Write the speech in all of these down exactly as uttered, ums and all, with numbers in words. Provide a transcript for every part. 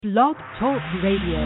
Blog Talk Radio.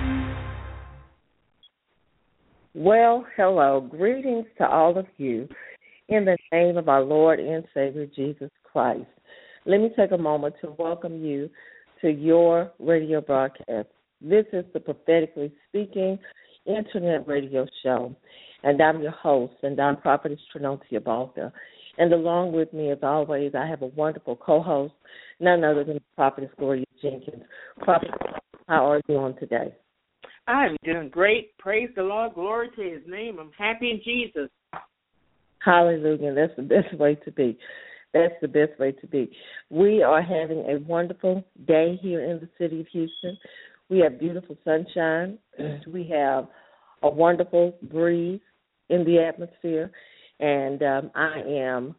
Well, hello. Greetings to all of you in the name of our Lord and Savior Jesus Christ. Let me take a moment to welcome you to your radio broadcast. This is the Prophetically Speaking Internet Radio Show, and I'm your host, and I'm Prophetess Trinotia Balka. And along with me, as always, I have a wonderful co-host, none other than Prophetess Gloria Jenkins. Prophetess, how are you on today? I'm doing great. Praise the Lord. Glory to his name. I'm happy in Jesus. Hallelujah. That's the best way to be. That's the best way to be. We are having a wonderful day here in the city of Houston. We have beautiful sunshine. We have a wonderful breeze in the atmosphere. And um, I am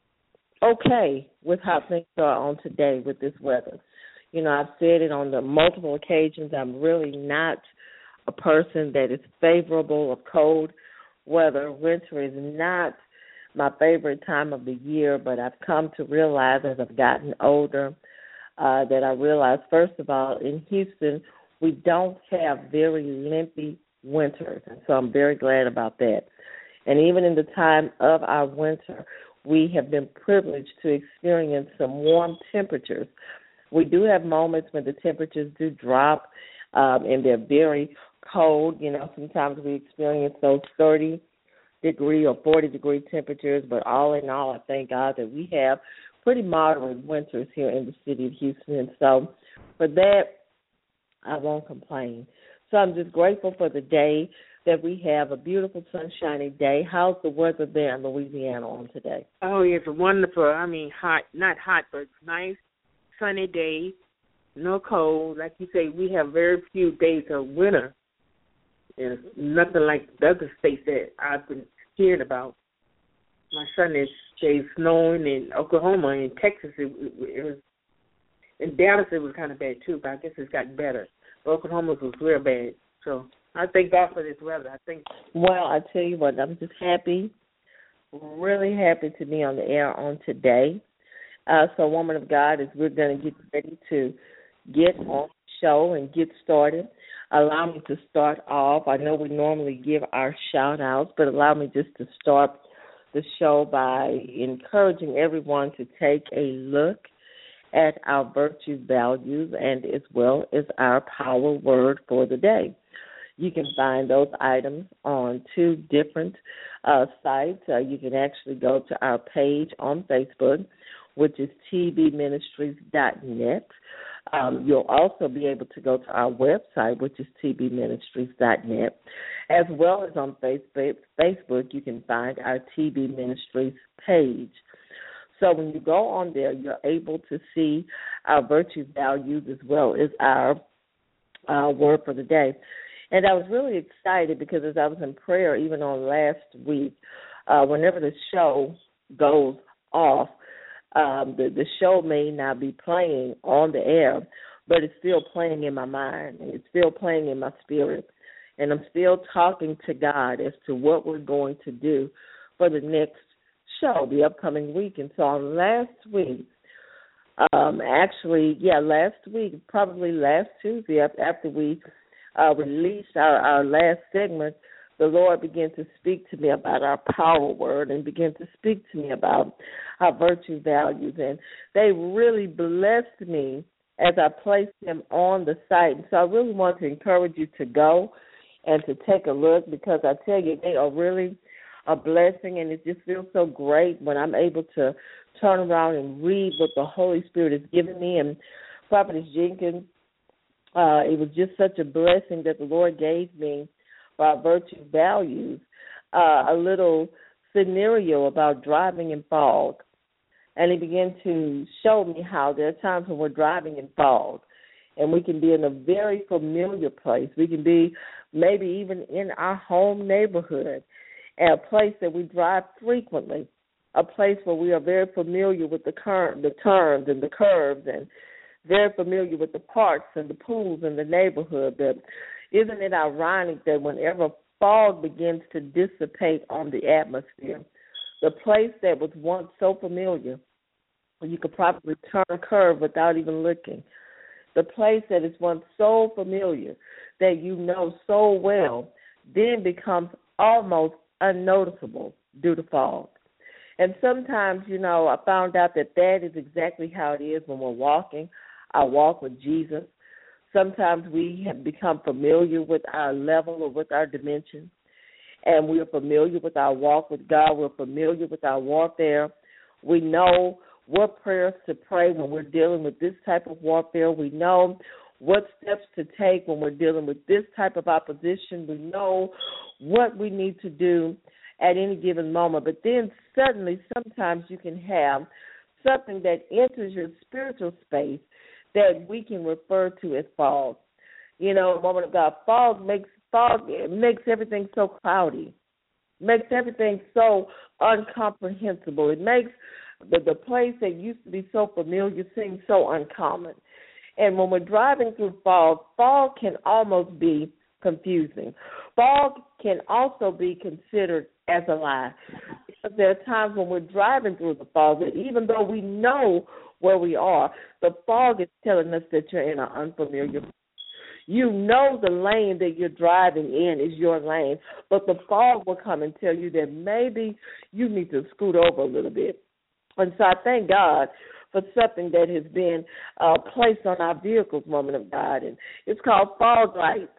okay with how things are on today with this weather. You know, I've said it on the multiple occasions. I'm really not a person that is favorable of cold weather. Winter is not my favorite time of the year, but I've come to realize as I've gotten older uh, that I realize, first of all, in Houston, we don't have very lengthy winters, and so I'm very glad about that. And even in the time of our winter, we have been privileged to experience some warm temperatures. We do have moments when the temperatures do drop, um, and they're very cold. You know, sometimes we experience those thirty degree or forty degree temperatures, but all in all, I thank God that we have pretty moderate winters here in the city of Houston. And so for that, I won't complain. So I'm just grateful for the day that we have, a beautiful sunshiny day. How's the weather there in Louisiana on today? Oh, it's wonderful. I mean, hot, not hot, but nice, sunny day, no cold. Like you say, we have very few days of winter. And nothing like the other states that I've been hearing about. My son is stays snowing in Oklahoma. In Texas, it, it was, in Dallas, it was kind of bad too, but I guess it's gotten better. But Oklahoma was real bad. So I thank God for this weather. I think. Well, I tell you what, I'm just happy, really happy to be on the air on today. Uh, so, woman of God, as we're going to get ready to get on the show and get started, allow me to start off. I know we normally give our shout-outs, but allow me just to start the show by encouraging everyone to take a look at our virtue values and as well as our power word for the day. You can find those items on two different uh, sites. Uh, you can actually go to our page on Facebook, which is t b ministries dot net. Um, you'll also be able to go to our website, which is t b ministries dot net. As well as on Facebook, Facebook, you can find our T B Ministries page. So when you go on there, you're able to see our virtue values as well as our uh, word for the day. And I was really excited because as I was in prayer, even on last week, uh, whenever the show goes off, um, the, the show may not be playing on the air, but it's still playing in my mind. It's still playing in my spirit. And I'm still talking to God as to what we're going to do for the next show, the upcoming week. And so on last week, um, actually, yeah, last week, probably last Tuesday after we Uh, released our, our last segment, the Lord began to speak to me about our power word and began to speak to me about our virtue values. And they really blessed me as I placed them on the site. And so I really want to encourage you to go and to take a look because I tell you, they are really a blessing. And it just feels so great when I'm able to turn around and read what the Holy Spirit has given me. And Prophetess Jenkins, Uh, it was just such a blessing that the Lord gave me for our virtue values, uh, a little scenario about driving in fog. And he began to show me how there are times when we're driving in fog and we can be in a very familiar place. We can be maybe even in our home neighborhood, at a place that we drive frequently, a place where we are very familiar with the, cur- the turns and the curves and very familiar with the parks and the pools in the neighborhood. But isn't it ironic that whenever fog begins to dissipate on the atmosphere, the place that was once so familiar, you could probably turn a curve without even looking, the place that is once so familiar, that you know so well, then becomes almost unnoticeable due to fog. And sometimes, you know, I found out that that is exactly how it is when we're walking, our walk with Jesus. Sometimes we have become familiar with our level or with our dimension, and we're familiar with our walk with God. We're familiar with our warfare. We know what prayers to pray when we're dealing with this type of warfare. We know what steps to take when we're dealing with this type of opposition. We know what we need to do at any given moment. But then suddenly, sometimes you can have something that enters your spiritual space that we can refer to as fog. You know, woman of God, fog makes fog it makes everything so cloudy, makes everything so incomprehensible. It makes the, the place that used to be so familiar seem so uncommon. And when we're driving through fog, fog can almost be confusing. Fog can also be considered as a lie. Because there are times when we're driving through the fog that even though we know where we are, the fog is telling us that you're in an unfamiliar place. You know the lane that you're driving in is your lane, but the fog will come and tell you that maybe you need to scoot over a little bit. And so I thank God for something that has been uh, placed on our vehicles, woman of God, and it's called fog lights.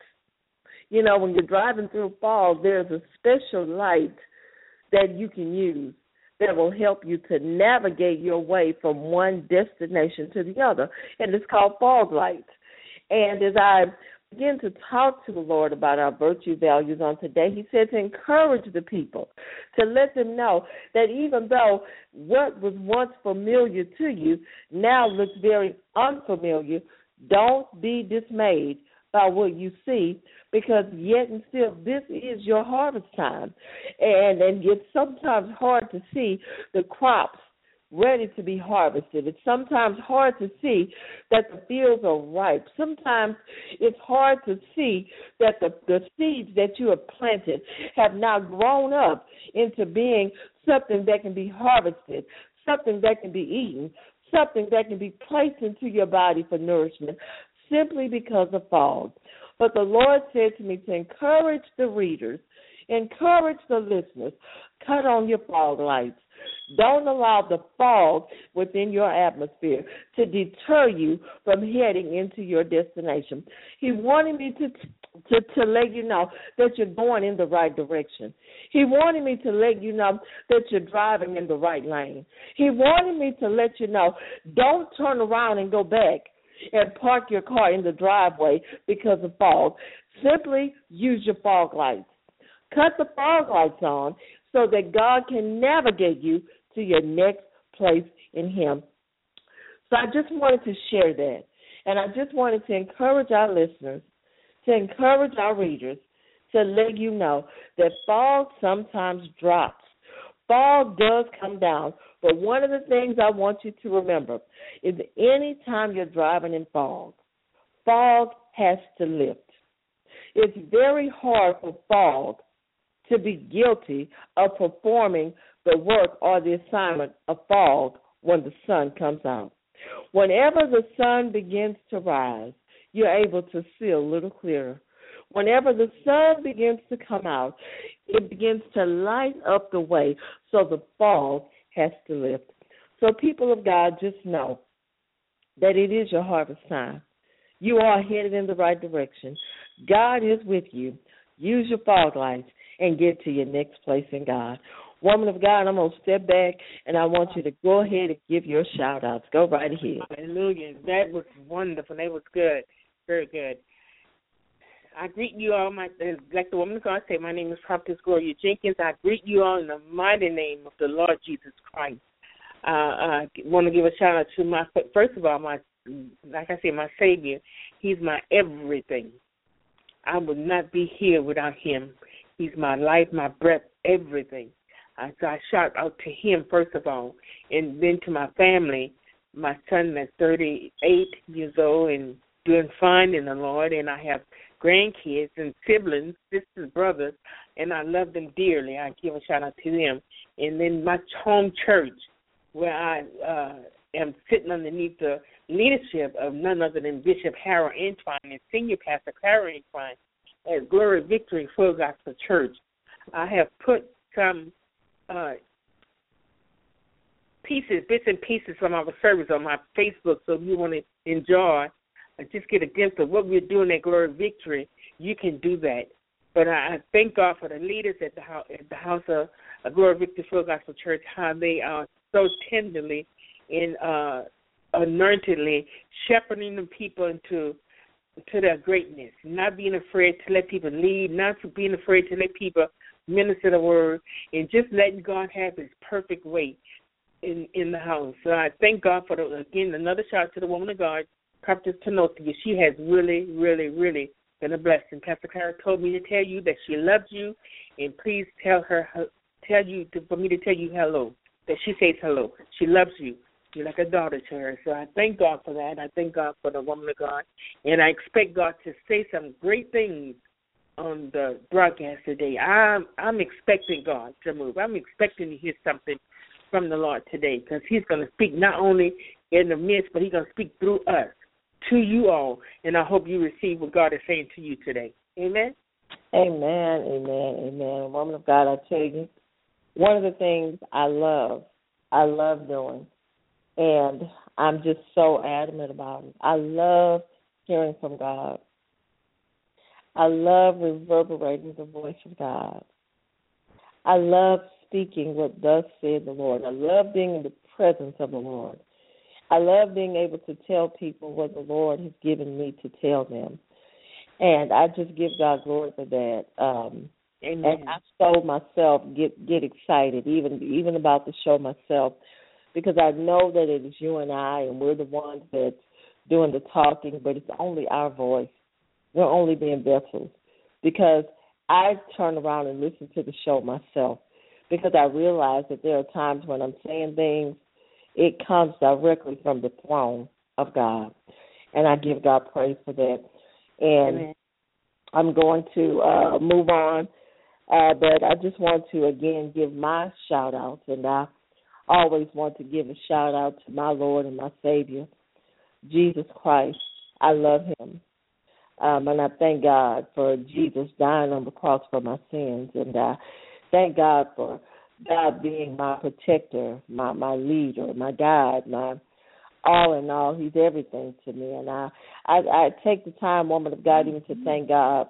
You know, when you're driving through fog, there's a special light that you can use that will help you to navigate your way from one destination to the other, and it's called fog lights. And as I begin to talk to the Lord about our virtue values on today, he said to encourage the people, to let them know that even though what was once familiar to you now looks very unfamiliar, don't be dismayed by what you see, because yet and still this is your harvest time. And, and it's sometimes hard to see the crops ready to be harvested. It's sometimes hard to see that the fields are ripe. Sometimes it's hard to see that the, the seeds that you have planted have now grown up into being something that can be harvested, something that can be eaten, something that can be placed into your body for nourishment, simply because of fog. But the Lord said to me to encourage the readers, encourage the listeners, cut on your fog lights. Don't allow the fog within your atmosphere to deter you from heading into your destination. He wanted me to, to, to let you know that you're going in the right direction. He wanted me to let you know that you're driving in the right lane. He wanted me to let you know, don't turn around and go back and park your car in the driveway because of fog. Simply use your fog lights. Cut the fog lights on so that God can navigate you to your next place in him. So I just wanted to share that. And I just wanted to encourage our listeners, to encourage our readers, to let you know that fog sometimes drops. Fog does come down. But one of the things I want you to remember is any time you're driving in fog, fog has to lift. It's very hard for fog to be guilty of performing the work or the assignment of fog when the sun comes out. Whenever the sun begins to rise, you're able to see a little clearer. Whenever the sun begins to come out, it begins to light up the way, so the fog has to lift. So people of God, just know that it is your harvest time. You are headed in the right direction. God is with you. Use your fog lights and get to your next place in God. Woman of God, I'm going to step back, and I want you to go ahead and give your shout-outs. Go right ahead. Hallelujah. That was wonderful. That was good. Very good. I greet you all, my like the woman of God said, my name is Prophetess Gloria Jenkins. I greet you all in the mighty name of the Lord Jesus Christ. Uh, I want to give a shout-out to my, first of all, my, like I said, my Savior. He's my everything. I would not be here without him. He's my life, my breath, everything. I, so I shout out to him, first of all, and then to my family, my son that's thirty-eight years old and doing fine in the Lord, and I have grandkids and siblings, sisters, brothers, and I love them dearly. I give a shout-out to them. And then my home church, where I uh, am sitting underneath the leadership of none other than Bishop Harold Entwine and Senior Pastor Clara Entwine at Glory Victory Full Gospel Church. I have put some uh, pieces, bits and pieces from our service on my Facebook, so if you want to enjoy and just get a glimpse of what we're doing at Glory Victory, you can do that. But I thank God for the leaders at the house, at the house of uh, Glory Victory Full Gospel Church, how they are so tenderly and uh, anointedly shepherding the people into to their greatness, not being afraid to let people lead, not being afraid to let people minister the word, and just letting God have his perfect way in, in the house. So I thank God for, the, again, another shout out to the woman of God, Prophetess Tenosia. She has really, really, really been a blessing. Pastor Clara told me to tell you that she loves you, and please tell her, tell you to, for me to tell you hello, that she says hello. She loves you. You're like a daughter to her. So I thank God for that. I thank God for the woman of God. And I expect God to say some great things on the broadcast today. I'm, I'm expecting God to move. I'm expecting to hear something from the Lord today, because he's going to speak not only in the midst, but he's going to speak through us to you all. And I hope you receive what God is saying to you today. Amen? Amen, amen, amen. Woman of God, I tell you, one of the things I love, I love doing, and I'm just so adamant about it. I love hearing from God. I love reverberating the voice of God. I love speaking what thus said the Lord. I love being in the presence of the Lord. I love being able to tell people what the Lord has given me to tell them. And I just give God glory for that. Um, Amen. And I so myself get get excited, even even about the show myself, because I know that it is you and I, and we're the ones that's doing the talking, but it's only our voice. We're only being vessels, because I turn around and listen to the show myself, because I realize that there are times when I'm saying things, it comes directly from the throne of God, and I give God praise for that. And Amen. I'm going to uh, move on, uh, but I just want to, again, give my shout-outs, and I always want to give a shout-out to my Lord and my Savior, Jesus Christ. I love him, um, and I thank God for Jesus dying on the cross for my sins, and I thank God for God being my protector, my, my leader, my guide, my all in all. He's everything to me, and I, I, I take the time, woman of God, even to thank God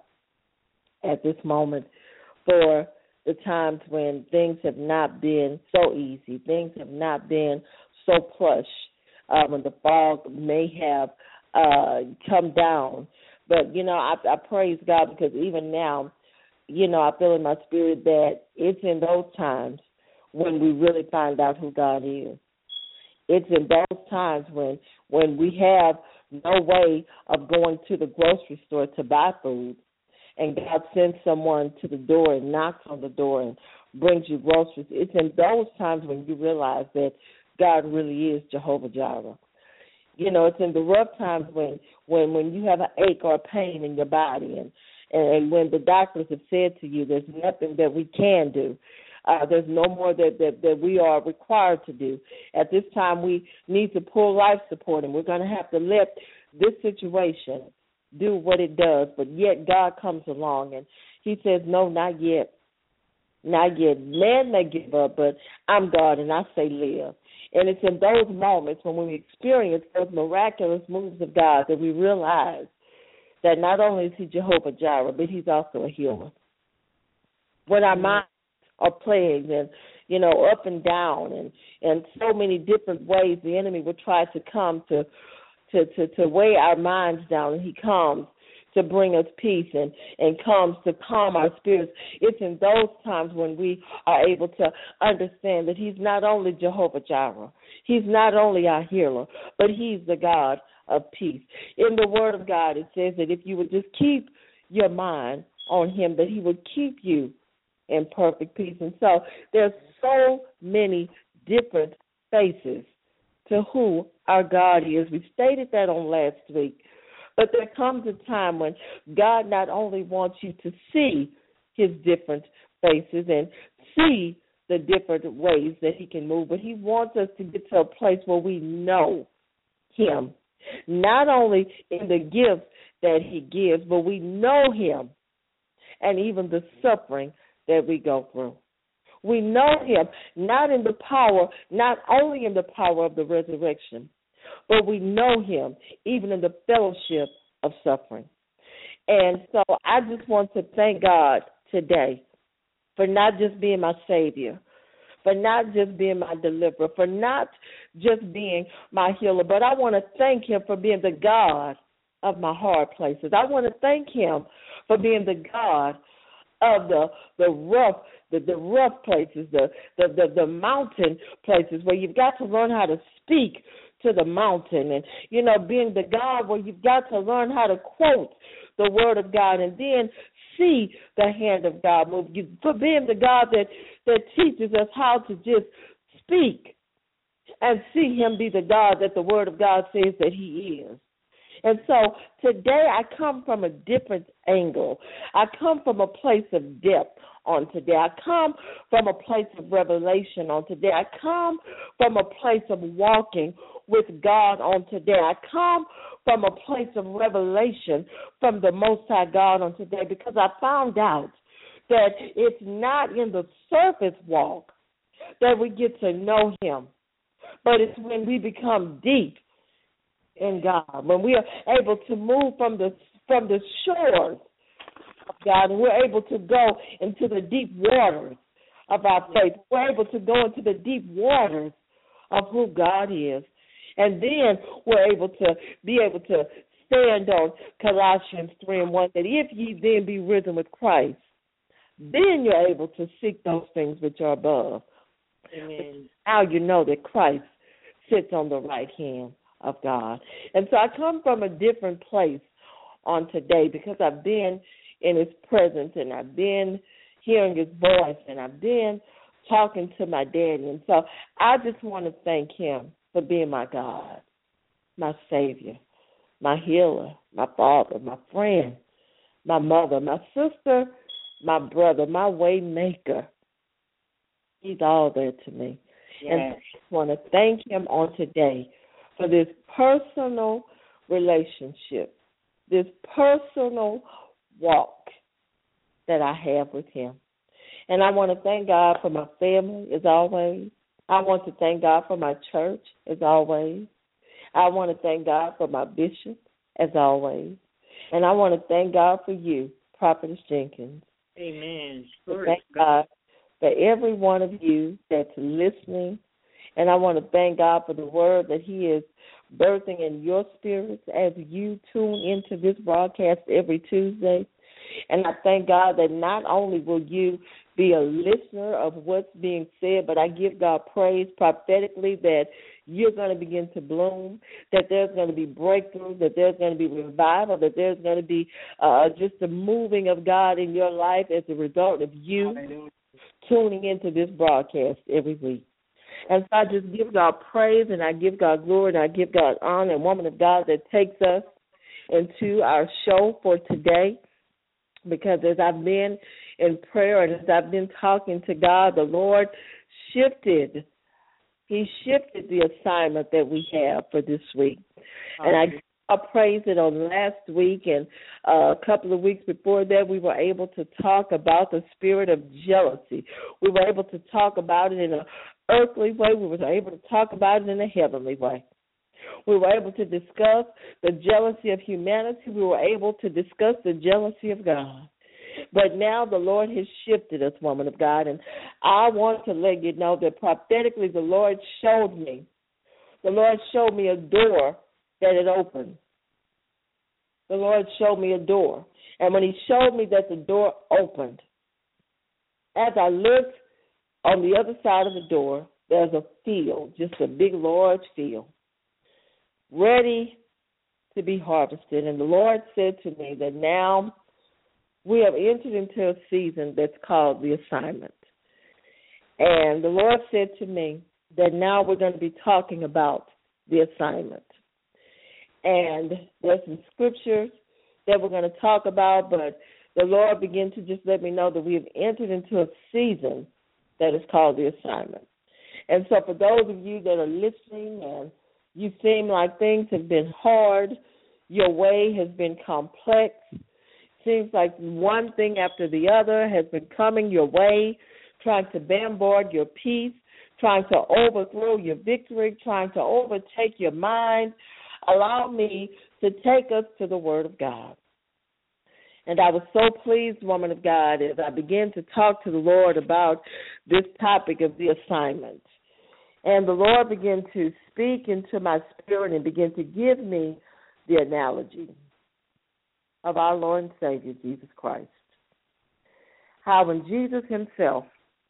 at this moment for the times when things have not been so easy, things have not been so plush, uh, when the fog may have uh, come down. But, you know, I, I praise God, because even now, you know, I feel in my spirit that it's in those times when we really find out who God is. It's in those times when when we have no way of going to the grocery store to buy food, and God sends someone to the door and knocks on the door and brings you groceries. It's in those times when you realize that God really is Jehovah Jireh. You know, it's in the rough times when, when, when you have an ache or a pain in your body, and, and when the doctors have said to you there's nothing that we can do. Uh, there's no more that, that, that we are required to do. At this time, we need to pull life support, and we're going to have to let this situation do what it does. But yet God comes along, and he says, no, not yet. Not yet. Man may give up, but I'm God, and I say live. And it's in those moments when we experience those miraculous moves of God that we realize that not only is he Jehovah Jireh, but he's also a healer. When our minds are plagued and, you know, up and down, and, and so many different ways the enemy will try to come to, to, to, to weigh our minds down, and he comes to bring us peace and, and comes to calm our spirits. It's in those times when we are able to understand that he's not only Jehovah Jireh, he's not only our healer, but he's the God of peace. In the Word of God, it says that if you would just keep your mind on him, that he would keep you in perfect peace. And so there's so many different faces to who our God is. We stated that on last week. But there comes a time when God not only wants you to see his different faces and see the different ways that he can move, but he wants us to get to a place where we know him not only in the gifts that he gives, but we know him and even the suffering that we go through. We know him not in the power, not only in the power of the resurrection, but we know him even in the fellowship of suffering. And so I just want to thank God today for not just being my Savior, for not just being my deliverer, for not just being my healer, but I want to thank him for being the God of my hard places. I want to thank him for being the God of the the rough the, the rough places, the, the, the, the mountain places where you've got to learn how to speak to the mountain, and, you know, being the God where you've got to learn how to quote the word of God and then see the hand of God move. You, for being the God that, that teaches us how to just speak and see him be the God that the word of God says that he is. And so today I come from a different angle. I come from a place of depth on today. I come from a place of revelation on today. I come from a place of walking with God on today. I come from a place of revelation from the Most High God on today, because I found out that it's not in the surface walk that we get to know him, but it's when we become deep in God, when we are able to move from the from the shores of God, and we're able to go into the deep waters of our faith. We're able to go into the deep waters of who God is. And then we're able to be able to stand on Colossians three and one, that if ye then be risen with Christ, then you're able to seek those things which are above. Amen. Now you know that Christ sits on the right hand of God. And so I come from a different place on today, because I've been in his presence, and I've been hearing his voice, and I've been talking to my daddy. And so I just want to thank him for being my God, my Savior, my healer, my father, my friend, my mother, my sister, my brother, my way maker. He's all there to me. Yes. And I just want to thank him on today for this personal relationship, this personal walk that I have with him. And I want to thank God for my family, as always. I want to thank God for my church, as always. I want to thank God for my bishop, as always. And I want to thank God for you, Prophetess Jenkins. Amen. Thank God for every one of you that's listening. And I want to thank God for the word that he is birthing in your spirits as you tune into this broadcast every Tuesday. And I thank God that not only will you be a listener of what's being said, but I give God praise prophetically that you're going to begin to bloom, that there's going to be breakthrough, that there's going to be revival, that there's going to be uh, just a moving of God in your life as a result of you tuning into this broadcast every week. And so I just give God praise, and I give God glory, and I give God honor, and woman of God that takes us into our show for today. Because as I've been in prayer and as I've been talking to God, the Lord shifted. He shifted the assignment that we have for this week. And I, I praised it on last week, and uh, a couple of weeks before that, we were able to talk about the spirit of jealousy. We were able to talk about it in an earthly way. We were able to talk about it in a heavenly way. We were able to discuss the jealousy of humanity. We were able to discuss the jealousy of God. But now the Lord has shifted us, woman of God, and I want to let you know that prophetically the Lord showed me, the Lord showed me a door that had opened. The Lord showed me a door. And when he showed me that the door opened, as I looked on the other side of the door, there's a field, just a big, large field, ready to be harvested. And the Lord said to me that now we have entered into a season that's called the assignment. And the Lord said to me that now we're going to be talking about the assignment. And there's some scriptures that we're going to talk about, but the Lord began to just let me know that we have entered into a season that is called the assignment. And so for those of you that are listening and You seem like things have been hard. Your way has been complex. Seems like one thing after the other has been coming your way, trying to bombard your peace, trying to overthrow your victory, trying to overtake your mind. Allow me to take us to the Word of God. And I was so pleased, woman of God, as I began to talk to the Lord about this topic of the assignment. And the Lord began to speak into my spirit and begin to give me the analogy of our Lord and Savior, Jesus Christ. How when Jesus himself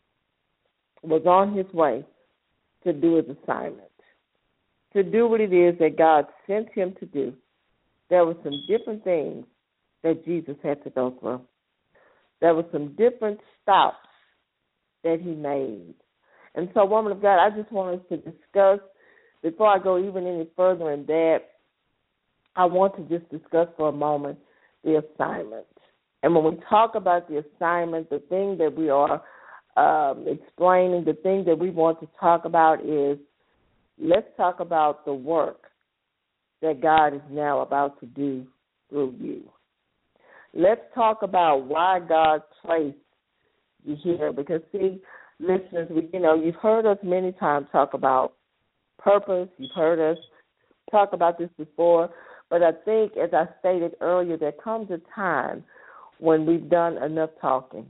was on his way to do his assignment, to do what it is that God sent him to do, there were some different things that Jesus had to go through. There were some different stops that he made. And so, woman of God, I just want us to discuss, before I go even any further in that, I want to just discuss for a moment the assignment. And when we talk about the assignment, the thing that we are um, explaining, the thing that we want to talk about is, let's talk about the work that God is now about to do through you. Let's talk about why God placed you here. Because, see, listeners, we, you know, you've heard us many times talk about purpose. You've heard us talk about this before. But I think, as I stated earlier, there comes a time when we've done enough talking.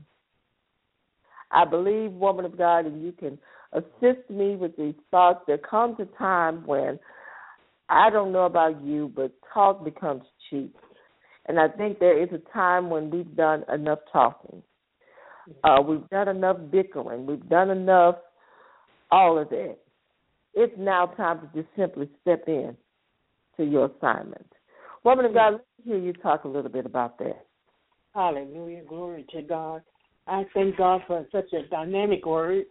I believe, woman of God, and you can assist me with these thoughts, there comes a time when, I don't know about you, but talk becomes cheap. And I think there is a time when we've done enough talking. Uh, we've done enough bickering. We've done enough all of that. It's now time to just simply step in to your assignment. Woman of God, let me hear you talk a little bit about that. Hallelujah. Glory to God. I thank God for such a dynamic word.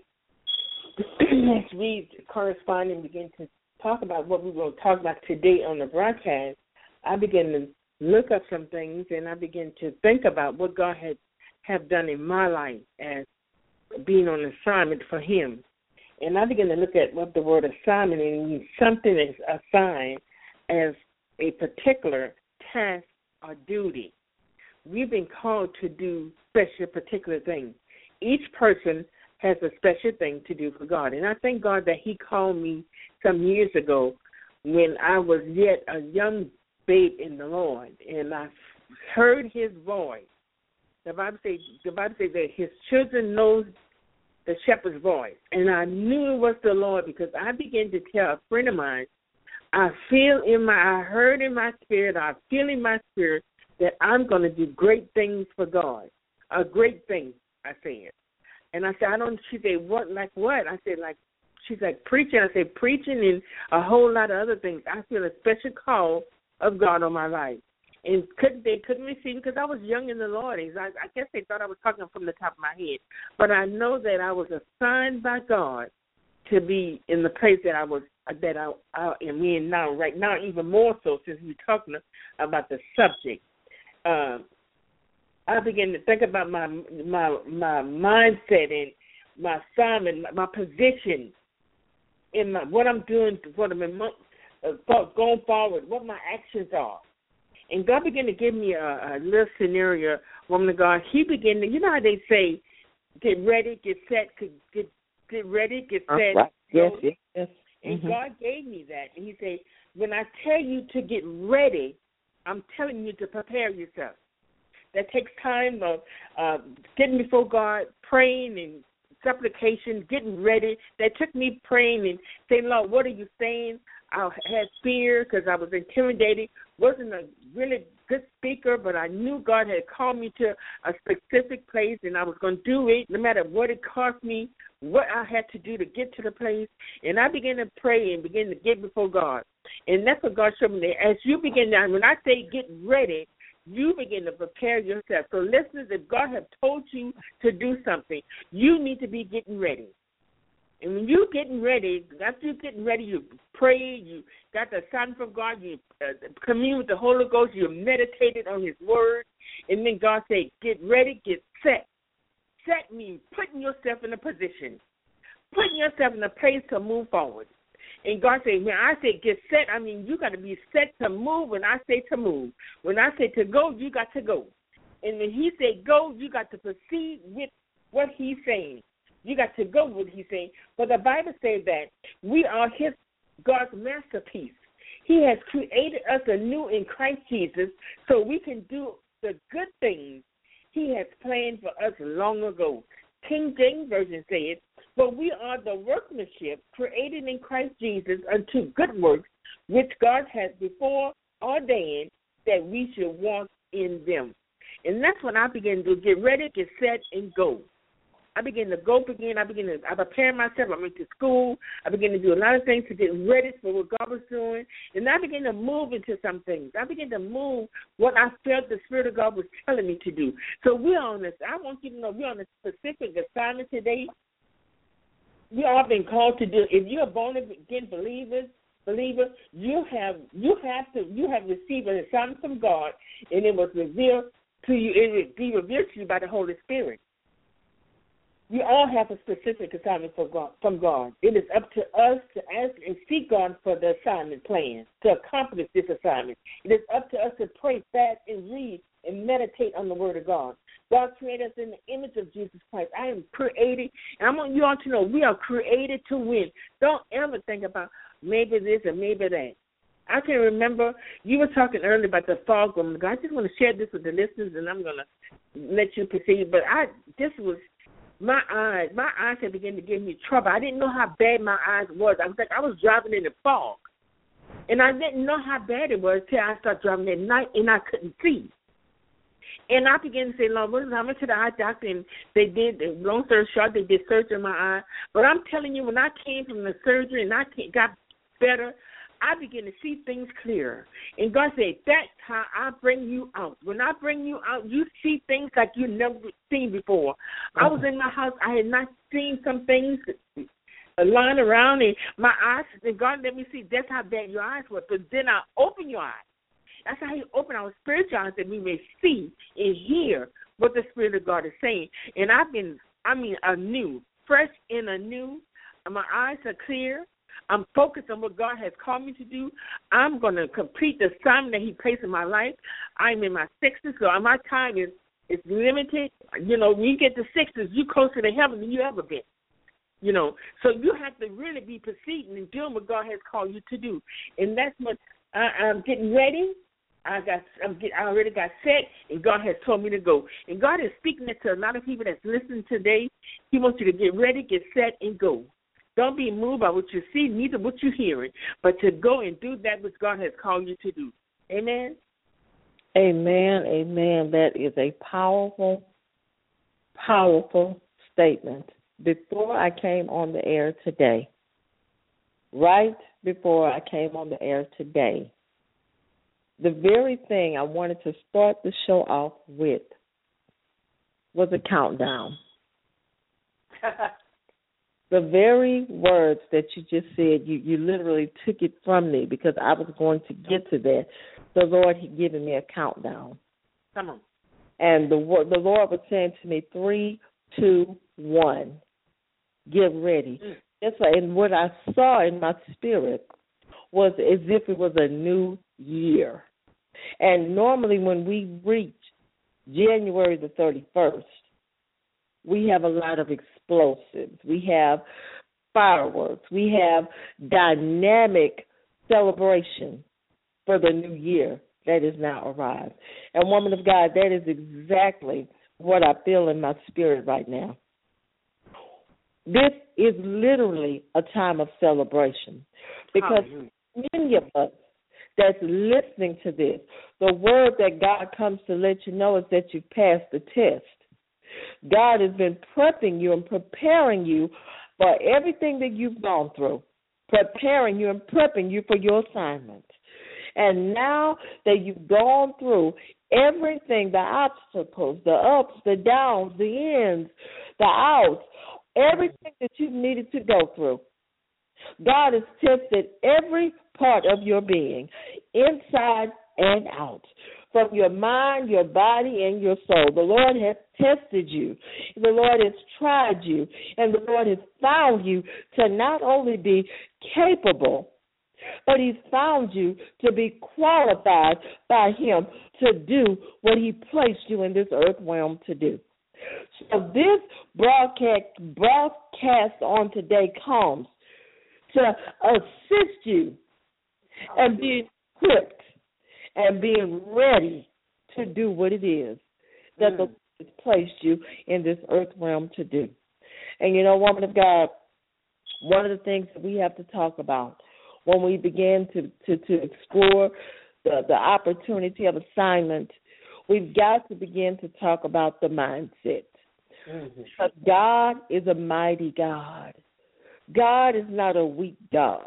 As we correspond and begin to talk about what we're going to talk about today on the broadcast, I begin to look up some things, and I begin to think about what God had have done in my life as being on assignment for him. And I begin to look at what the word assignment means. Something is assigned as a particular task or duty. We've been called to do special, particular things. Each person has a special thing to do for God. And I thank God that he called me some years ago when I was yet a young babe in the Lord, and I heard his voice. The Bible says, the Bible says that his children know the shepherd's voice, and I knew it was the Lord because I began to tell a friend of mine, I feel in my, I heard in my spirit, I feel in my spirit that I'm going to do great things for God, a great thing, I said. And I said, I don't, she said, what, like what? I said, like, she's like, preaching. I said, preaching and a whole lot of other things. I feel a special call of God on my life. And couldn't, they couldn't receive me because I was young in the Lord. I, I guess they thought I was talking from the top of my head. But I know that I was assigned by God to be in the place that I was, that I, I am in now, right now, even more so since we're talking about the subject. Um, I began to think about my my my mindset and my assignment, my, my position in my, what I'm doing, what I'm in, uh, going forward, what my actions are. And God began to give me a, a little scenario, woman of God. He began to, you know how they say, get ready, get set, get get ready, get set. Right. Yes, yes, yes. And Mm-hmm. God gave me that. And he said, when I tell you to get ready, I'm telling you to prepare yourself. That takes time of uh, getting before God, praying and supplication, getting ready. That took me praying and saying, Lord, what are you saying? I had fear because I was intimidated. Wasn't a really good speaker, but I knew God had called me to a specific place, and I was going to do it no matter what it cost me, what I had to do to get to the place. And I began to pray and begin to get before God. And that's what God showed me there. As you begin now, when I say get ready, you begin to prepare yourself. So listeners, if God has told you to do something, you need to be getting ready. And when you're getting ready, after you're getting ready, you pray, you got the sign from God, you uh, commune with the Holy Ghost, you meditated on his word, and then God said, get ready, get set. Set means putting yourself in a position, putting yourself in a place to move forward. And God said, when I say get set, I mean you got to be set to move when I say to move. When I say to go, you got to go. And when he said go, you got to proceed with what he's saying. You got to go with what he's saying. But the Bible says that we are his, God's masterpiece. He has created us anew in Christ Jesus so we can do the good things he has planned for us long ago. King James Version says, "For we are the workmanship created in Christ Jesus unto good works, which God has before ordained that we should walk in them." And that's when I began to get ready, get set, and go. I began to go again. I began to I prepare myself. I went to school. I began to do a lot of things to get ready for what God was doing. And I began to move into some things. I began to move what I felt the Spirit of God was telling me to do. So we're on this. I want you to know we're on a specific assignment today. We all been called to do. If you're a born again believer, believer, you have you have to you have received an assignment from God, and it was revealed to you. It will be revealed to you by the Holy Spirit. We all have a specific assignment for God, from God. It is up to us to ask and seek God for the assignment plan to accomplish this assignment. It is up to us to pray, fast, and read and meditate on the Word of God. God created us in the image of Jesus Christ. I am created, and I want you all to know we are created to win. Don't ever think about maybe this or maybe that. I can remember you were talking earlier about the fog woman. I just want to share this with the listeners, and I'm going to let you proceed. But I this was my eyes. My eyes had begun to give me trouble. I didn't know how bad my eyes was. I was like I was driving in the fog, and I didn't know how bad it was till I started driving at night, and I couldn't see. And I began to say, Lord, what is I went to the eye doctor, and they did, long story short, they did surgery on my eye. But I'm telling you, when I came from the surgery and I got better, I began to see things clearer. And God said, that's how I bring you out. When I bring you out, you see things like you've never seen before. I was in my house. I had not seen some things lying around, and my eyes, and God let me see that's how bad your eyes were. But then I opened your eyes. That's how he opened our spiritual eyes that we may see and hear what the Spirit of God is saying. And I've been, I mean, anew, fresh and anew. My eyes are clear. I'm focused on what God has called me to do. I'm going to complete the assignment that he placed in my life. I'm in my sixties, so my time is, is limited. You know, when you get to sixties, you're closer to heaven than you ever been. You know, so you have to really be proceeding and doing what God has called you to do. And that's what I, I'm getting ready. I got, I'm get, I already got set, and God has told me to go. And God is speaking it to a lot of people that's listening today. He wants you to get ready, get set, and go. Don't be moved by what you see, neither what you're hearing, but to go and do that which God has called you to do. Amen? Amen, amen. That is a powerful, powerful statement. Before I came on the air today, right before I came on the air today, the very thing I wanted to start the show off with was a countdown. The very words that you just said, you, you literally took it from me because I was going to get to that. The Lord had given me a countdown. Come on. And the, the Lord was saying to me, three, two, one, get ready. Mm. Yes, and what I saw in my spirit was as if it was a new year. And normally when we reach January the thirty-first, we have a lot of explosives. We have fireworks. We have dynamic celebration for the new year that is now arrived. And woman of God, that is exactly what I feel in my spirit right now. This is literally a time of celebration because oh, many of us that's listening to this, the word that God comes to let you know is that you passed the test. God has been prepping you and preparing you for everything that you've gone through, preparing you and prepping you for your assignment. And now that you've gone through everything, the obstacles, the ups, the downs, the ins, the outs, everything that you needed to go through, God has tested every part of your being, inside and out, from your mind, your body, and your soul. The Lord has tested you. The Lord has tried you. And the Lord has found you to not only be capable, but he's found you to be qualified by him to do what he placed you in this earth realm to do. So this broadcast, broadcast on today comes to assist you and being equipped and being ready to do what it is that mm. the Lord has placed you in this earth realm to do. And you know, woman of God, one of the things that we have to talk about when we begin to, to, to explore the, the opportunity of assignment, we've got to begin to talk about the mindset. Mm-hmm. Because God is a mighty God. God is not a weak God.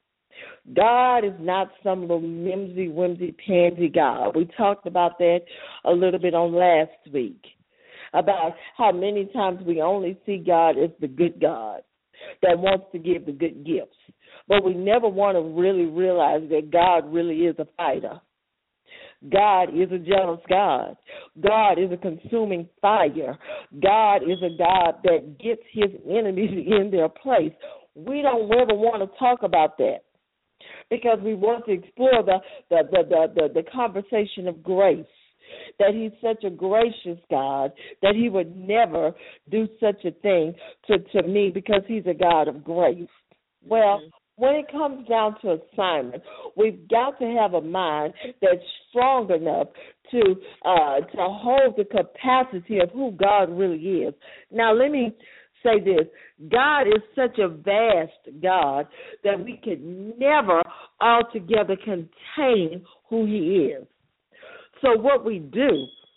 God is not some little mimsy, whimsy, pansy God. We talked about that a little bit on last week, about how many times we only see God as the good God that wants to give the good gifts. But we never want to really realize that God really is a fighter. God is a jealous God. God is a consuming fire. God is a God that gets his enemies in their place. We don't ever want to talk about that because we want to explore the, the, the, the, the, the conversation of grace, that he's such a gracious God, that he would never do such a thing to, to me because he's a God of grace. Well, mm-hmm. when it comes down to assignment, we've got to have a mind that's strong enough to uh, to hold the capacity of who God really is. Now, let me say this. God is such a vast God that we could never altogether contain who he is. So what we do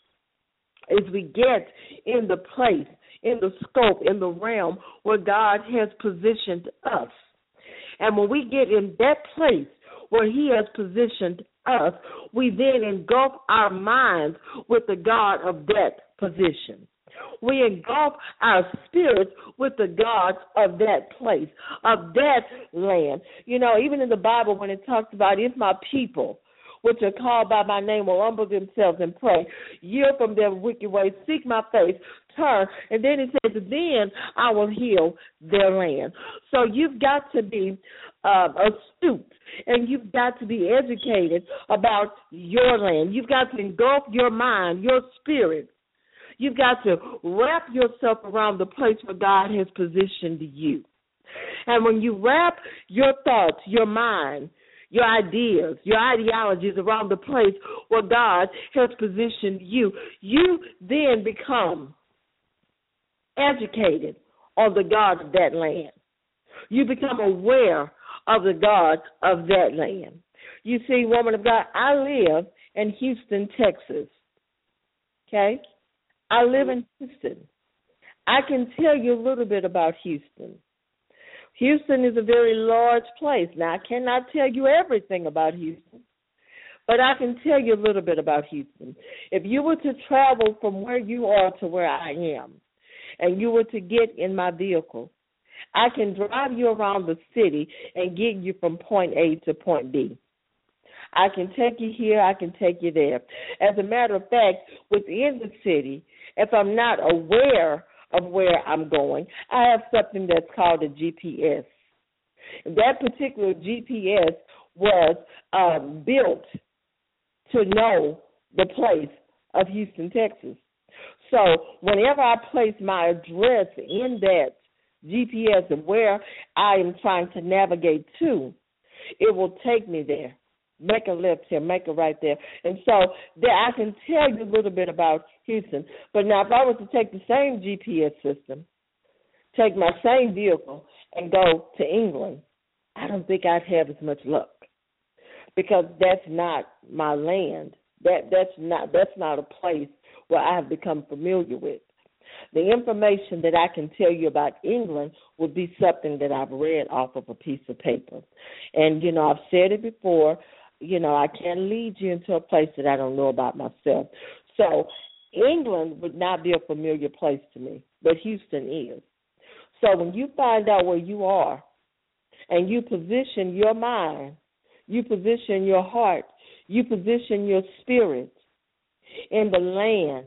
is we get in the place, in the scope, in the realm where God has positioned us. And when we get in that place where he has positioned us, we then engulf our minds with the God of that position. We engulf our spirits with the gods of that place, of that land. You know, even in the Bible when it talks about if my people, which are called by my name, will humble themselves and pray, yield from their wicked ways, seek my face, turn, and then it says, then I will heal their land. So you've got to be uh, astute, and you've got to be educated about your land. You've got to engulf your mind, your spirit. You've got to wrap yourself around the place where God has positioned you. And when you wrap your thoughts, your mind, your ideas, your ideologies around the place where God has positioned you, you then become educated on the God of that land. You become aware of the God of that land. You see, woman of God, I live in Houston, Texas. Okay? I live in Houston. I can tell you a little bit about Houston. Houston is a very large place. Now, I cannot tell you everything about Houston, but I can tell you a little bit about Houston. If you were to travel from where you are to where I am, and you were to get in my vehicle, I can drive you around the city and get you from point A to point B. I can take you here, I can take you there. As a matter of fact, within the city, if I'm not aware of where I'm going, I have something that's called a G P S. That particular G P S was um, built to know the place of Houston, Texas. So whenever I place my address in that G P S of where I am trying to navigate to, it will take me there. Make a left here, make a right there. And so there, I can tell you a little bit about Houston. But now if I was to take the same G P S system, take my same vehicle, and go to England, I don't think I'd have as much luck because that's not my land. That that's not that's not a place where I have become familiar with. The information that I can tell you about England would be something that I've read off of a piece of paper. And, you know, I've said it before, you know, I can't lead you into a place that I don't know about myself. So England would not be a familiar place to me, but Houston is. So when you find out where you are and you position your mind, you position your heart, you position your spirit in the land,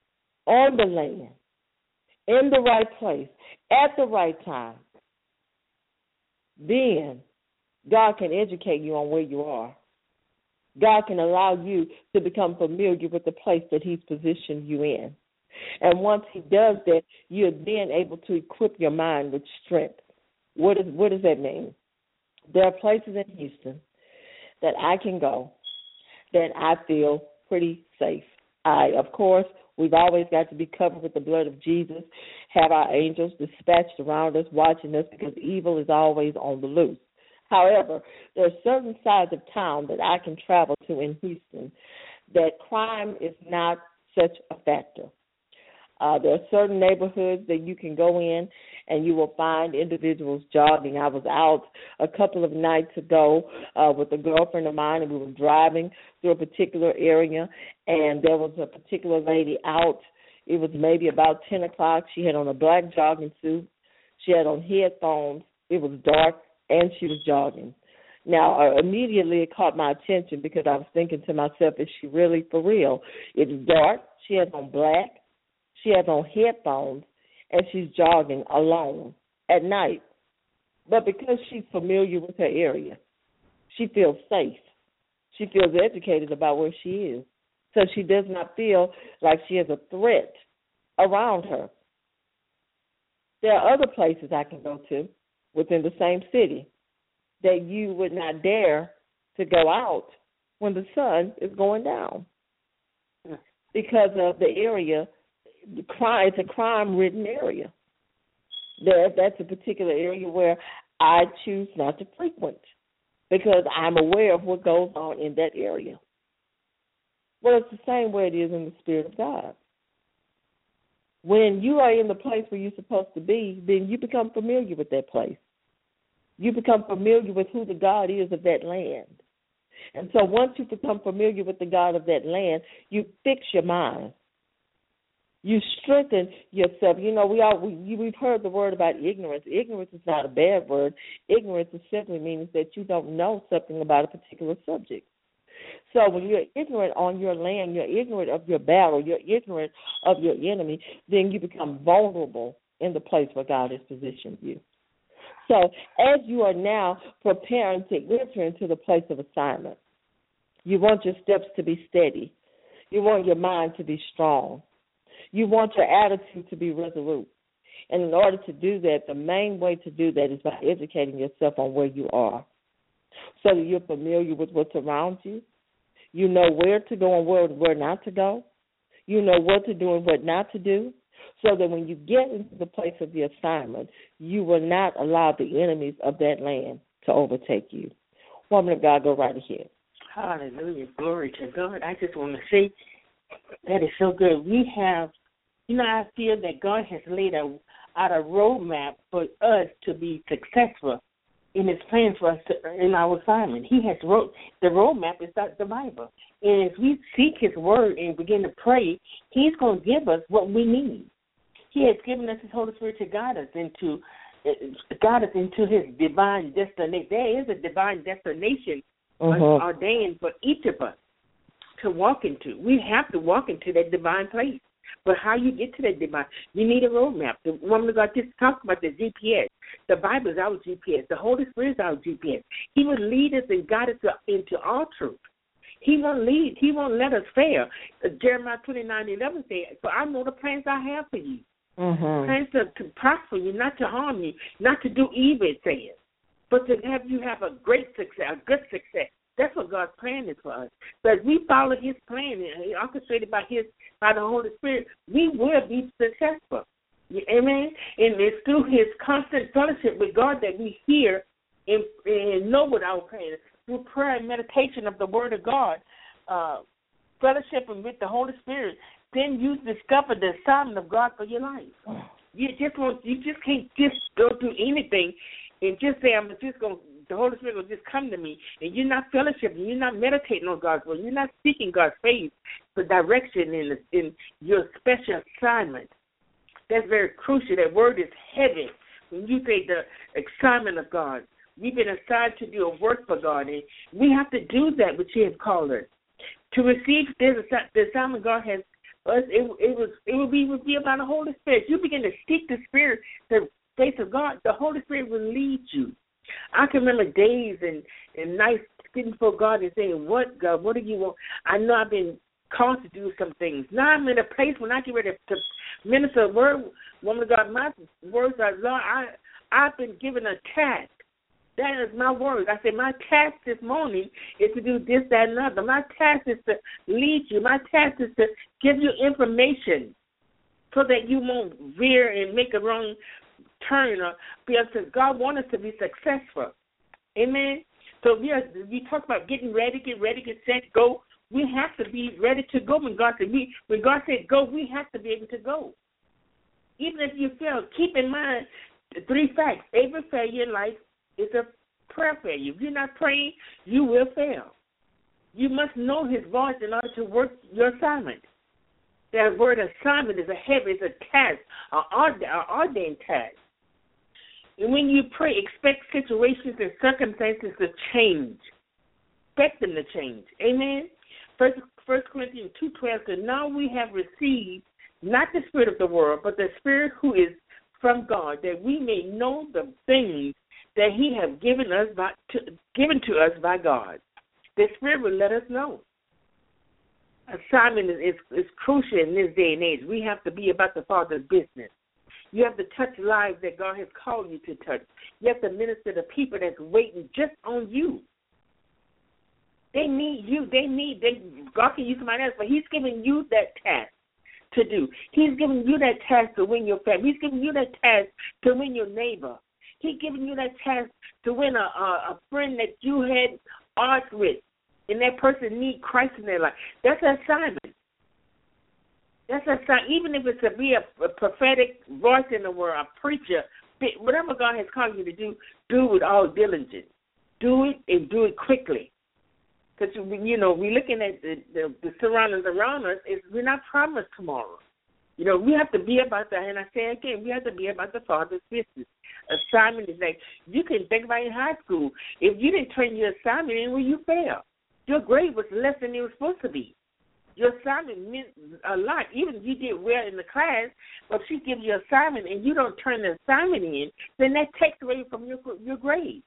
on the land, in the right place, at the right time, then God can educate you on where you are. God can allow you to become familiar with the place that he's positioned you in. And once he does that, you're then able to equip your mind with strength. What, is, what does that mean? There are places in Houston that I can go that I feel pretty safe. I, of course, we've always got to be covered with the blood of Jesus, have our angels dispatched around us, watching us, because evil is always on the loose. However, there are certain sides of town that I can travel to in Houston that crime is not such a factor. Uh, there are certain neighborhoods that you can go in and you will find individuals jogging. I was out a couple of nights ago uh, with a girlfriend of mine, and we were driving through a particular area, and there was a particular lady out. It was maybe about ten o'clock. She had on a black jogging suit. She had on headphones. It was dark, and she was jogging. Now, uh, immediately it caught my attention because I was thinking to myself, is she really for real? It's dark. She has on black. She has on headphones, and she's jogging alone at night. But because she's familiar with her area, she feels safe. She feels educated about where she is. So she does not feel like she has a threat around her. There are other places I can go to within the same city that you would not dare to go out when the sun is going down because of the area. It's a crime-ridden area. There, that's a particular area where I choose not to frequent because I'm aware of what goes on in that area. Well, it's the same way it is in the Spirit of God. When you are in the place where you're supposed to be, then you become familiar with that place. You become familiar with who the God is of that land. And so once you become familiar with the God of that land, you fix your mind. You strengthen yourself. You know, we all we, we've heard the word about ignorance. Ignorance is not a bad word. Ignorance is simply means that you don't know something about a particular subject. So when you're ignorant on your land, you're ignorant of your battle, you're ignorant of your enemy, then you become vulnerable in the place where God has positioned you. So as you are now preparing to enter into the place of assignment, you want your steps to be steady. You want your mind to be strong. You want your attitude to be resolute. And in order to do that, the main way to do that is by educating yourself on where you are so that you're familiar with what's around you. You know where to go and where, where not to go. You know what to do and what not to do, so that when you get into the place of the assignment, you will not allow the enemies of that land to overtake you. Woman of God, go right ahead. Hallelujah. Glory to God. I just want to say that is so good. We have, you know, I feel that God has laid a, out a roadmap for us to be successful in his plan for us to, in our assignment. He has wrote, the roadmap is the Bible. And if we seek his word and begin to pray, he's going to give us what we need. He has given us his Holy Spirit to guide us into, guide us into his divine destination. There is a divine destination uh-huh. ordained for each of us to walk into. We have to walk into that divine place. But how you get to that divine, you need a roadmap. The woman of God just talked about the G P S. The Bible is our G P S. The Holy Spirit is our G P S. He will lead us and guide us into all truth. He won't lead. He won't let us fail. Uh, Jeremiah twenty-nine eleven says, "For I know the plans I have for you. Mm-hmm. Plans to, to prosper you, not to harm you, not to do evil," it says, but to have you have a great success, a good success. That's what God's plan is for us. So as we follow his plan, orchestrated by his by the Holy Spirit, we will be successful. Amen? And it's through his constant fellowship with God that we hear and, and know what our plan is. Through prayer and meditation of the Word of God, uh, fellowshipping with the Holy Spirit, then you discover the assignment of God for your life. You just want, you just can't just go through anything and just say, I'm just going to, the Holy Spirit will just come to me, and you're not fellowshipping, you're not meditating on God's word, you're not seeking God's face for direction in, in your special assignment. That's very crucial. That word is heavy. When you say the assignment of God, we've been assigned to do a work for God, and we have to do that which he has called us. To receive this, the assignment God has us, it, it, was, it will be revealed by the Holy Spirit. You begin to seek the Spirit, the face of God, the Holy Spirit will lead you. I can remember days and, and nights sitting before God and saying, what, God, what do you want? I know I've been called to do some things. Now I'm in a place when I get ready to minister a word, woman of God, my words are, Lord, I, I've been given a task. That is my word. I said, my task this morning is to do this, that, and other. My task is to lead you. My task is to give you information so that you won't veer and make a wrong turn. Or, because God wants us to be successful. Amen? So we, are, we talk about getting ready, get ready, get set, go. We have to be ready to go when God said, we, when God said go, we have to be able to go. Even if you fail, keep in mind the three facts. Every failure in life is a prayer failure. If you're not praying, you will fail. You must know his voice in order to work your assignment. That word assignment is a heavy, it's a task, an ordained task. And when you pray, expect situations and circumstances to change. Expect them to change. Amen? First, First Corinthians two twelve says, now we have received not the spirit of the world, but the Spirit who is from God, that we may know the things that he has given us by to, given to us by God. The Spirit will let us know. Assignment is, is, is crucial in this day and age. We have to be about the Father's business. You have to touch lives that God has called you to touch. You have to minister to people that's waiting just on you. They need you. They need, they, God can use somebody else, but he's giving you that task to do. He's giving you that task to win your family. He's giving you that task to win your neighbor. He's giving you that task to win a, a, a friend that you had odds with, and that person needs Christ in their life. That's an assignment. That's an assignment. Even if it's to be a, a prophetic voice in the world, a preacher, whatever God has called you to do, do it with all diligence. Do it and do it quickly. Because, you know, we're looking at the, the, the surroundings around us, is we're not promised tomorrow. You know, we have to be about that. And I say again, we have to be about the Father's business. Assignment is like, you can think about in high school. If you didn't turn your assignment in, well, you failed. Your grade was less than it was supposed to be. Your assignment meant a lot. Even if you did well in the class, but she gives you an assignment and you don't turn the assignment in, then that takes away from your your grade.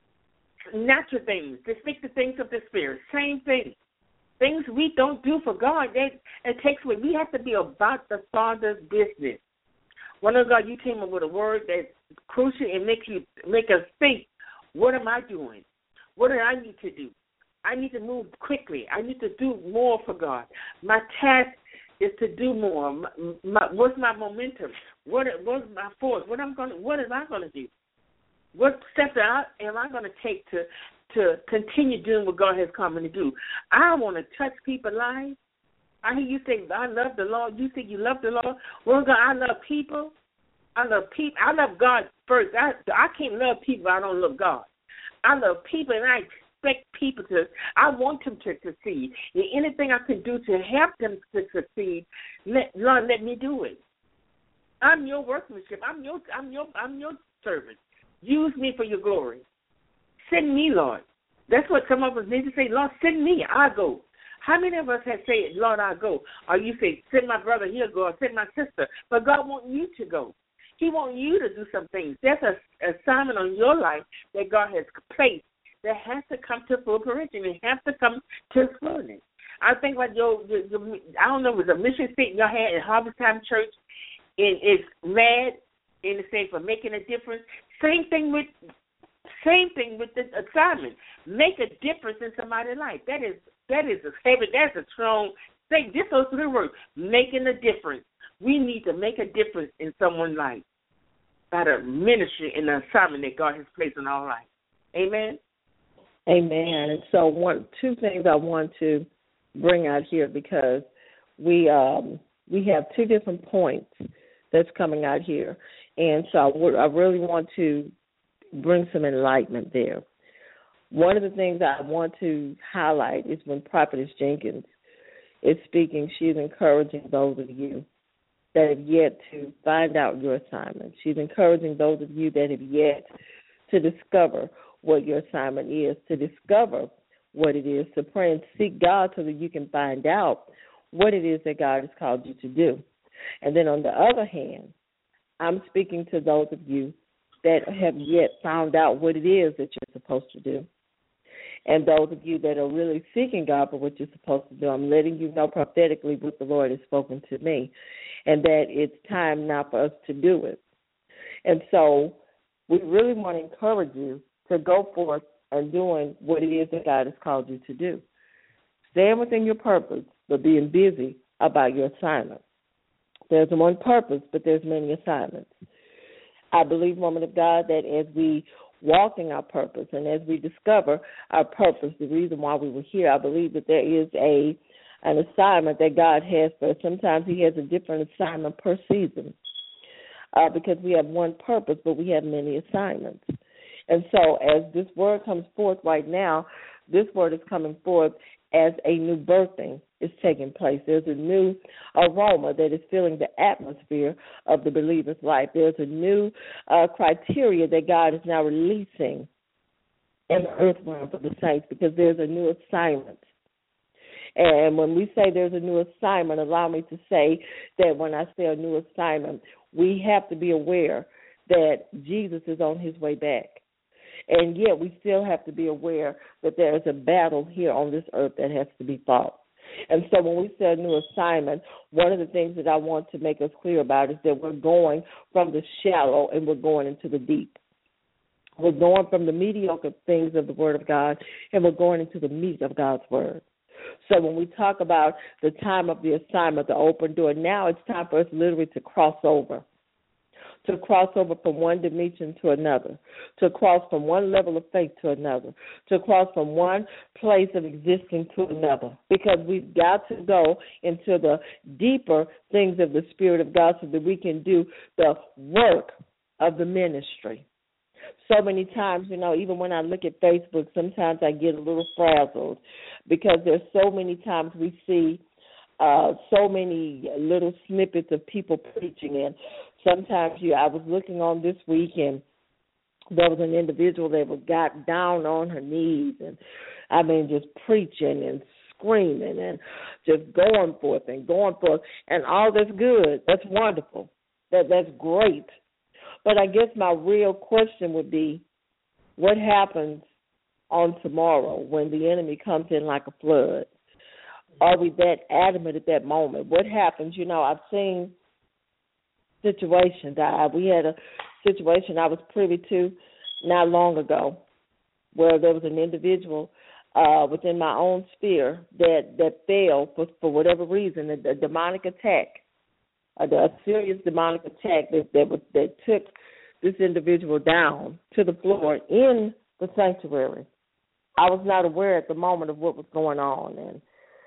Natural things, to speak the things of the Spirit, same thing. Things we don't do for God, that it takes away. We have to be about the Father's business. One of God, you came up with a word that's crucial and makes you make us think, what am I doing? What do I need to do? I need to move quickly. I need to do more for God. My task is to do more. My, my, what's my momentum? What what's my force? What I'm going? What am I going to do? What steps am I going to take to to continue doing what God has called me to do? I want to touch people's lives. I hear you say, I love the Lord. You say you love the Lord. Well, God, I love people. I love people. I love God first. I I can't love people if I don't love God. I love people, and I expect people to, I want them to succeed. And anything I can do to help them to succeed, let, Lord, let me do it. I'm your workmanship. I'm your, I'm your, I'm your servant. Use me for your glory. Send me, Lord. That's what some of us need to say. Lord, send me. I'll go. How many of us have said, Lord, I'll go? Or you say, send my brother, he'll go, or send my sister. But God wants you to go. He wants you to do some things. There's an assignment on your life that God has placed that has to come to full fruition. It has to come to fullness. I think like your, your, your I don't know, it was a mission statement y'all had in Harvest Time Church. It, it's mad in the same for making a difference. Same thing with same thing with the assignment. Make a difference in somebody's life. That is that is a heavy. That's a strong thing. Just those three words, making a difference. We need to make a difference in someone's life by the ministry and the assignment that God has placed in our life. Amen. Amen. And so one, two things I want to bring out here because we um, we have two different points that's coming out here, and so I, w- I really want to bring some enlightenment there. One of the things I want to highlight is when Prophetess Jenkins is speaking, she's encouraging those of you that have yet to find out your assignment. She's encouraging those of you that have yet to discover what your assignment is, to discover what it is, to pray and seek God so that you can find out what it is that God has called you to do. And then on the other hand, I'm speaking to those of you that have yet found out what it is that you're supposed to do. And those of you that are really seeking God for what you're supposed to do, I'm letting you know prophetically what the Lord has spoken to me, and that it's time now for us to do it. And so we really want to encourage you to go forth and doing what it is that God has called you to do. Staying within your purpose, but being busy about your assignment. There's one purpose, but there's many assignments. I believe, woman of God, that as we walk in our purpose and as we discover our purpose, the reason why we were here, I believe that there is a an assignment that God has for us. Sometimes he has a different assignment per season uh, because we have one purpose, but we have many assignments. And so as this word comes forth right now, this word is coming forth as a new birthing is taking place. There's a new aroma that is filling the atmosphere of the believer's life. There's a new uh, criteria that God is now releasing in the earth realm for the saints because there's a new assignment. And when we say there's a new assignment, allow me to say that when I say a new assignment, we have to be aware that Jesus is on his way back. And yet we still have to be aware that there is a battle here on this earth that has to be fought. And so when we say a new assignment, one of the things that I want to make us clear about is that we're going from the shallow and we're going into the deep. We're going from the mediocre things of the Word of God and we're going into the meat of God's Word. So when we talk about the time of the assignment, the open door, now it's time for us literally to cross over. To cross over from one dimension to another, to cross from one level of faith to another, to cross from one place of existing to another, because we've got to go into the deeper things of the Spirit of God so that we can do the work of the ministry. So many times, you know, even when I look at Facebook, sometimes I get a little frazzled because there's so many times we see uh, so many little snippets of people preaching, and sometimes you, I was looking on this week, and there was an individual that was got down on her knees, and I mean just preaching and screaming and just going forth and going forth, and all that's good. That's wonderful. That that's great. But I guess my real question would be, what happens on tomorrow when the enemy comes in like a flood? Are we that adamant at that moment? What happens? You know, I've seen situations. I, we had a situation I was privy to not long ago where there was an individual uh, within my own sphere that, that fell for, for whatever reason, a, a demonic attack, a, a serious demonic attack that, that, was, that took this individual down to the floor in the sanctuary. I was not aware at the moment of what was going on, and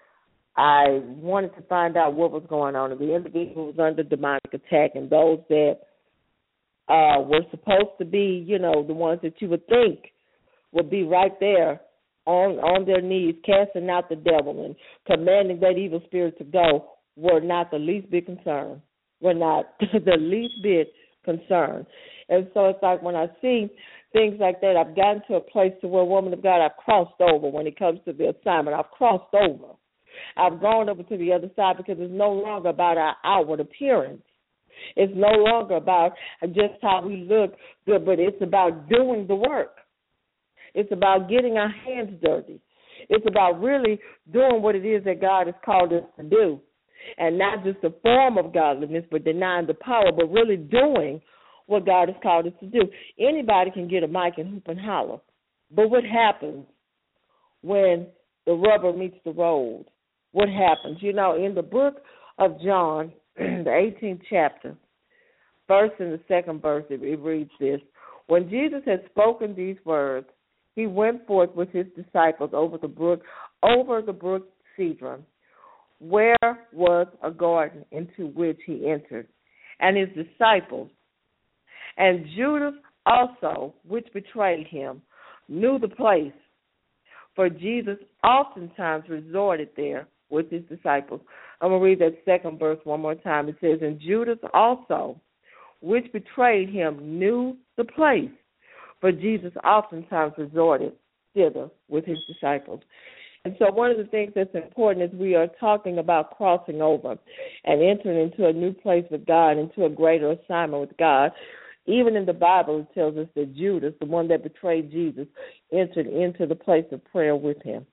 I wanted to find out what was going on. And the individual was under demonic attack, and those that uh, were supposed to be, you know, the ones that you would think would be right there on on their knees, casting out the devil and commanding that evil spirit to go, were not the least bit concerned. Were not the least bit concerned. And so it's like when I see things like that, I've gotten to a place to where, woman of God, I've crossed over when it comes to the assignment. I've crossed over. I've gone over to the other side because it's no longer about our outward appearance. It's no longer about just how we look good, but it's about doing the work. It's about getting our hands dirty. It's about really doing what it is that God has called us to do, and not just the form of godliness, but denying the power, but really doing what God has called us to do. Anybody can get a mic and hoop and holler, but what happens when the rubber meets the road? What happens? You know, in the book of John, the eighteenth chapter, first and the second verse, it, it reads this: when Jesus had spoken these words, he went forth with his disciples over the brook, over the brook Cedron, where was a garden into which he entered, and his disciples, and Judas also, which betrayed him, knew the place, for Jesus oftentimes resorted there with his disciples. I'm going to read that second verse one more time. It says, and Judas also, which betrayed him, knew the place, for Jesus oftentimes resorted thither with his disciples. And so one of the things that's important is we are talking about crossing over and entering into a new place with God, into a greater assignment with God. Even in the Bible, it tells us that Judas, the one that betrayed Jesus, entered into the place of prayer with him.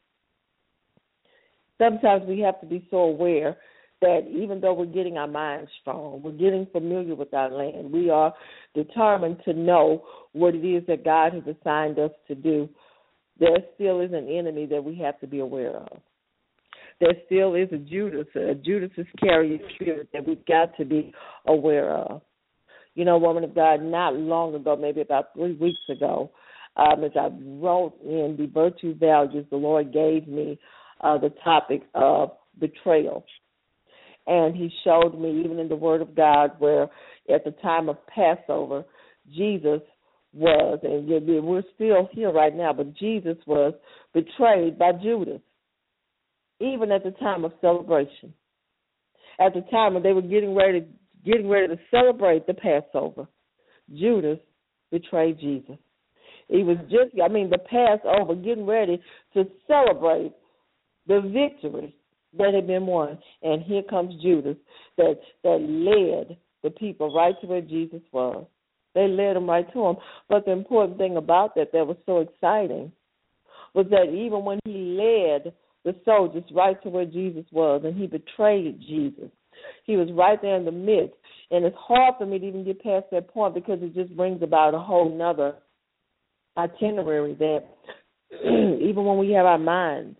Sometimes we have to be so aware that even though we're getting our minds strong, we're getting familiar with our land, we are determined to know what it is that God has assigned us to do, there still is an enemy that we have to be aware of. There still is a Judas, a Judas Iscariot spirit that we've got to be aware of. You know, woman of God, not long ago, maybe about three weeks ago, um, as I wrote in the virtue values, the Lord gave me uh, the topic of betrayal. And he showed me, even in the Word of God, where at the time of Passover, Jesus was, and we're still here right now, but Jesus was betrayed by Judas, even at the time of celebration. At the time when they were getting ready, getting ready to celebrate the Passover, Judas betrayed Jesus. He was just, I mean, the Passover, getting ready to celebrate the victory that had been won. And here comes Judas that, that led the people right to where Jesus was. They led him right to him. But the important thing about that that was so exciting was that even when he led the soldiers right to where Jesus was and he betrayed Jesus, he was right there in the midst. And it's hard for me to even get past that point because it just brings about a whole nother itinerary that even when we have our minds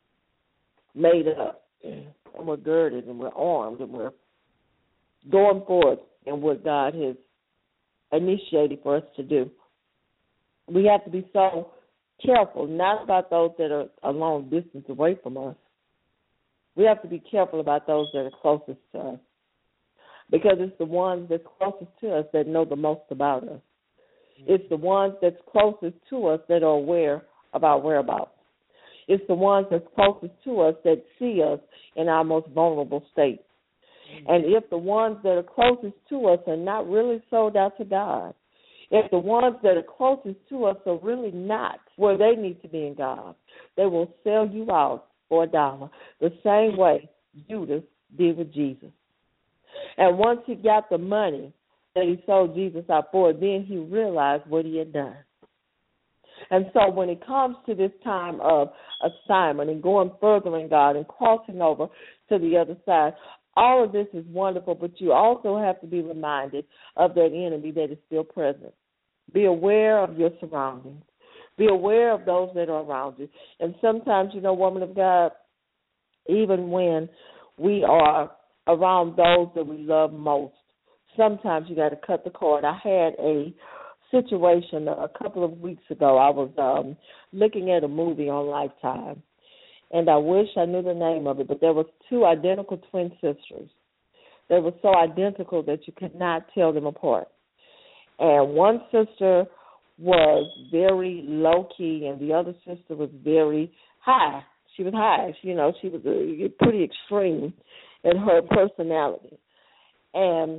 made up and we're girded and we're armed and we're going forward in what God has initiated for us to do, we have to be so careful, not about those that are a long distance away from us. We have to be careful about those that are closest to us because it's the ones that's closest to us that know the most about us. It's the ones that's closest to us that are aware of our whereabouts. It's the ones that's closest to us that see us in our most vulnerable state. And if the ones that are closest to us are not really sold out to God, if the ones that are closest to us are really not where they need to be in God, they will sell you out for a dollar, the same way Judas did with Jesus. And once he got the money that he sold Jesus out for, then he realized what he had done. And so when it comes to this time of assignment and going further in God and crossing over to the other side, all of this is wonderful, but you also have to be reminded of that enemy that is still present. Be aware of your surroundings. Be aware of those that are around you. And sometimes, you know, woman of God, even when we are around those that we love most, sometimes you got to cut the cord. I had a situation a couple of weeks ago. I was um, looking at a movie on Lifetime, and I wish I knew the name of it, but there was two identical twin sisters. They were so identical that you could not tell them apart. And one sister was very low-key, and the other sister was very high. She was high. She, you know, she was uh, pretty extreme in her personality. And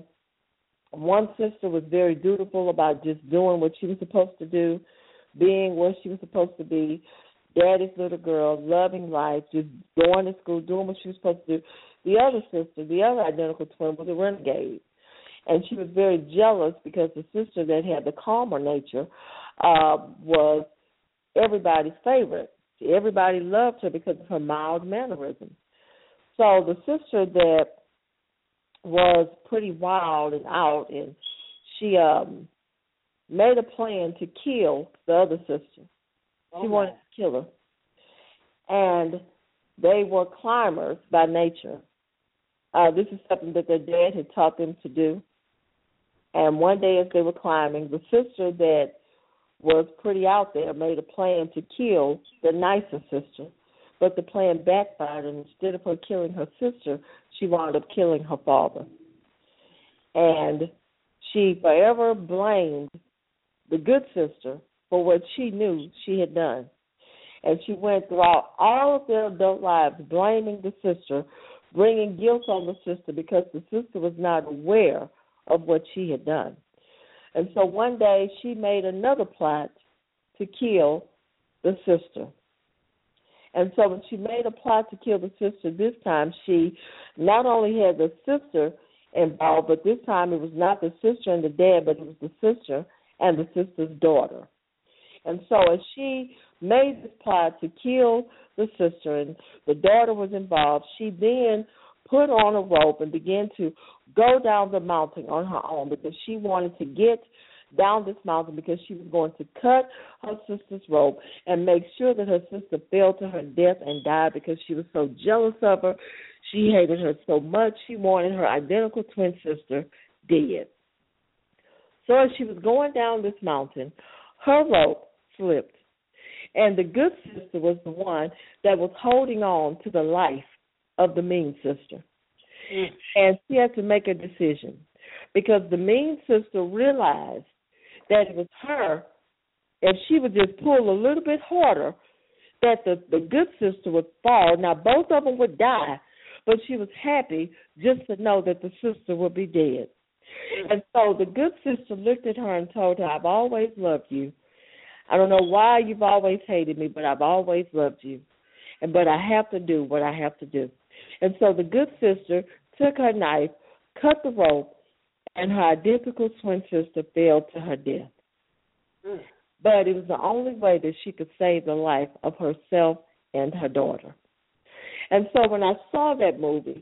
one sister was very dutiful about just doing what she was supposed to do, being where she was supposed to be, daddy's little girl, loving life, just going to school, doing what she was supposed to do. The other sister, the other identical twin, was a renegade. And she was very jealous because the sister that had the calmer nature uh, was everybody's favorite. Everybody loved her because of her mild mannerisms. So the sister that was pretty wild and out, and she um, made a plan to kill the other sister. She okay. wanted to kill her. And they were climbers by nature. Uh, this is something that their dad had taught them to do. And one day as they were climbing, the sister that was pretty out there made a plan to kill the nicer sister. But the plan backfired, and instead of her killing her sister, she wound up killing her father. And she forever blamed the good sister for what she knew she had done. And she went throughout all of their adult lives blaming the sister, bringing guilt on the sister because the sister was not aware of what she had done. And so one day she made another plot to kill the sister. And so when she made a plot to kill the sister this time, she not only had the sister involved, but this time it was not the sister and the dad, but it was the sister and the sister's daughter. And so as she made this plot to kill the sister and the daughter was involved, she then put on a rope and began to go down the mountain on her own because she wanted to get down this mountain because she was going to cut her sister's rope and make sure that her sister fell to her death and died because she was so jealous of her. She hated her so much. She wanted her identical twin sister dead. So as she was going down this mountain, her rope slipped, and the good sister was the one that was holding on to the life of the mean sister. Mm. And she had to make a decision because the mean sister realized that it was her, if she would just pull a little bit harder, that the, the good sister would fall. Now, both of them would die, but she was happy just to know that the sister would be dead. And so the good sister looked at her and told her, I've always loved you. I don't know why you've always hated me, but I've always loved you. And but I have to do what I have to do. And so the good sister took her knife, cut the rope, and her identical twin sister fell to her death. Mm. But it was the only way that she could save the life of herself and her daughter. And so when I saw that movie,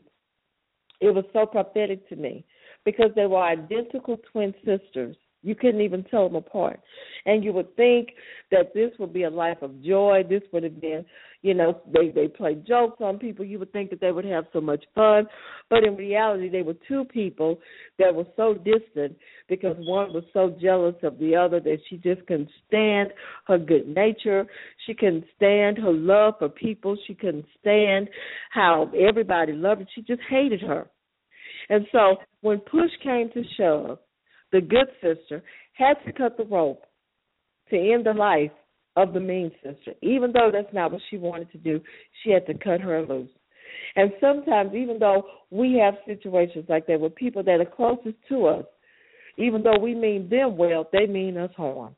it was so prophetic to me because they were identical twin sisters. You couldn't even tell them apart. And you would think that this would be a life of joy. This would have been, you know, they, they play jokes on people. You would think that they would have so much fun. But in reality, they were two people that were so distant because one was so jealous of the other that she just couldn't stand her good nature. She couldn't stand her love for people. She couldn't stand how everybody loved her. She just hated her. And so when push came to shove, the good sister had to cut the rope to end the life of the mean sister. Even though that's not what she wanted to do, she had to cut her loose. And sometimes, even though we have situations like that with people that are closest to us, even though we mean them well, they mean us harm.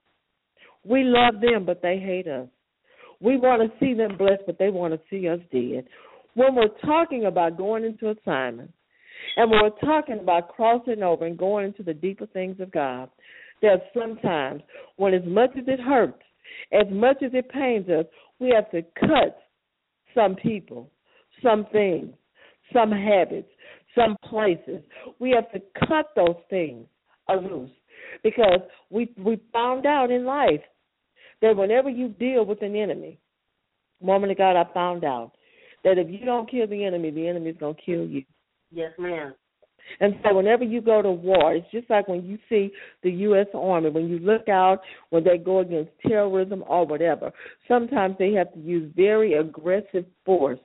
We love them, but they hate us. We want to see them blessed, but they want to see us dead. When we're talking about going into assignments, and when we're talking about crossing over and going into the deeper things of God, there's sometimes when as much as it hurts, as much as it pains us, we have to cut some people, some things, some habits, some places. We have to cut those things loose because we we found out in life that whenever you deal with an enemy, woman of God, I found out that if you don't kill the enemy, the enemy is going to kill you. Yes, ma'am. And so whenever you go to war, it's just like when you see the U S Army, when you look out, when they go against terrorism or whatever, sometimes they have to use very aggressive force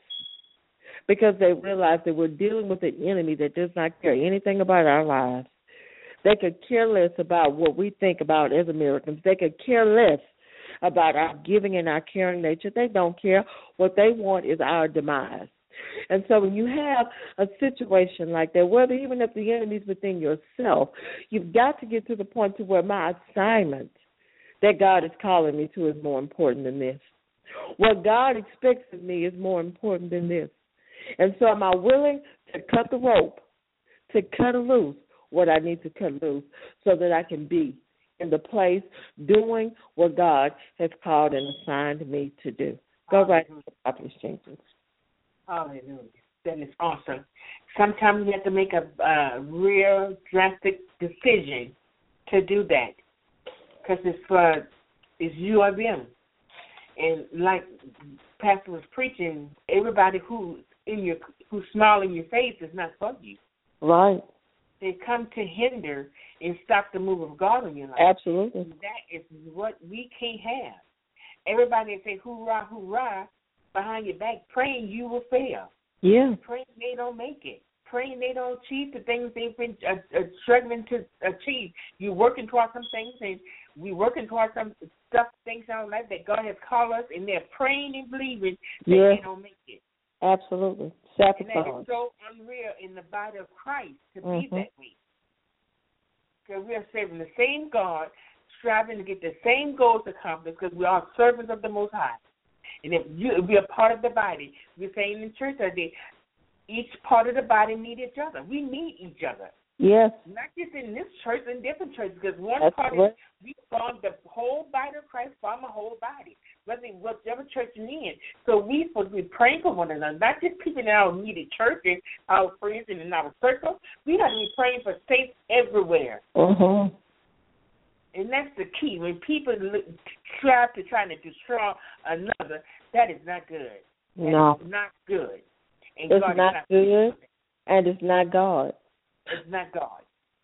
because they realize that we're dealing with an enemy that does not care anything about our lives. They could care less about what we think about as Americans. They could care less about our giving and our caring nature. They don't care. What they want is our demise. And so when you have a situation like that, whether even if the enemy is within yourself, you've got to get to the point to where my assignment that God is calling me to is more important than this. What God expects of me is more important than this. And so am I willing to cut the rope, to cut loose what I need to cut loose so that I can be in the place doing what God has called and assigned me to do. Go right ahead, Prophet Jenkins. Hallelujah. That is awesome. Sometimes you have to make a uh, real drastic decision to do that because it's for it's you or them. And like Pastor was preaching, everybody who in your who smile in your face is not for you. Right. They come to hinder and stop the move of God in your life. Absolutely. And that is what we can't have. Everybody that say hoorah, hoorah, behind your back, praying you will fail. Yeah. Praying they don't make it. Praying they don't achieve the things they've been uh, uh, struggling to achieve. You're working towards some things, and we're working towards some stuff, things in our life that God has called us, and they're praying and believing that yeah. they don't make it. Absolutely. Sacrifice. And that is so unreal in the body of Christ to mm-hmm. be that way. Because we are serving the same God, striving to get the same goals accomplished because we are servants of the Most High. And if you if we're part of the body, we're saying in church that day, each part of the body need each other. We need each other. Yes. Not just in this church, in different churches, because one That's part correct. is we form the whole body of Christ, form a whole body, whether whatever church you're in. So we supposed to be praying for one another, not just people in our immediate churches, our friends, and in our circle. We got to be praying for saints everywhere. Uh-huh. And that's the key. When people look, strive to try to destroy another, that is not good. That No. is not good. And It's God not, not good, and it's not God. It's not God.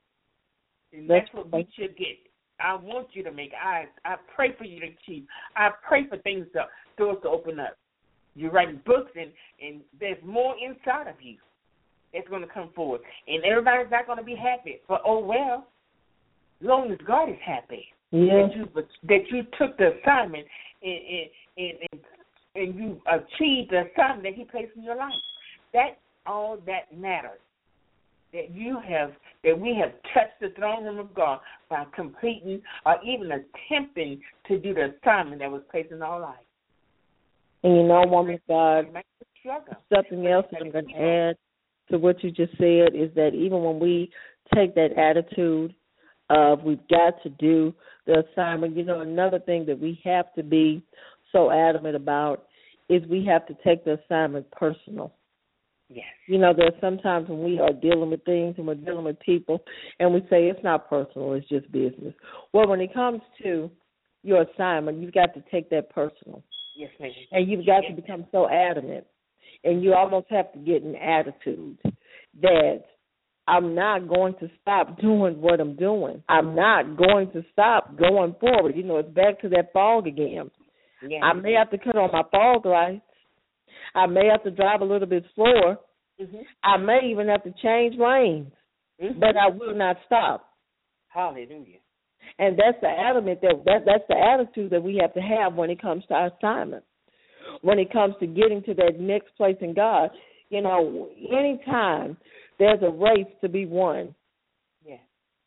And That's that's what we should get. I want you to make eyes. I pray for you to achieve. I pray for things, to, doors to open up. You're writing books, and, and there's more inside of you that's going to come forward. And everybody's not going to be happy. But, oh, well, as long as God is happy Yeah. that, you, that you took the assignment and, and, and, and you achieved the assignment that he placed in your life. That's all that matters. That you have, that we have touched the throne room of God by completing or even attempting to do the assignment that was placed in our life. And you know, woman of God, something else that I'm going to add to what you just said is that even when we take that attitude of we've got to do the assignment, you know, another thing that we have to be so adamant about is we have to take the assignment personal. Yes. You know, there's sometimes when we are dealing with things and we're dealing with people and we say it's not personal, it's just business. Well, when it comes to your assignment, you've got to take that personal. Yes, ma'am. And you've got to become so adamant, and you almost have to get an attitude that I'm not going to stop doing what I'm doing. I'm not going to stop going forward. You know, it's back to that fog again. Yes. I may have to cut on my fog lights. I may have to drive a little bit slower. Mm-hmm. I may even have to change lanes, mm-hmm. but I will not stop. Hallelujah. And that's the adamant that, that that's the attitude that we have to have when it comes to our assignment. When it comes to getting to that next place in God, you know, anytime there's a race to be won, yeah.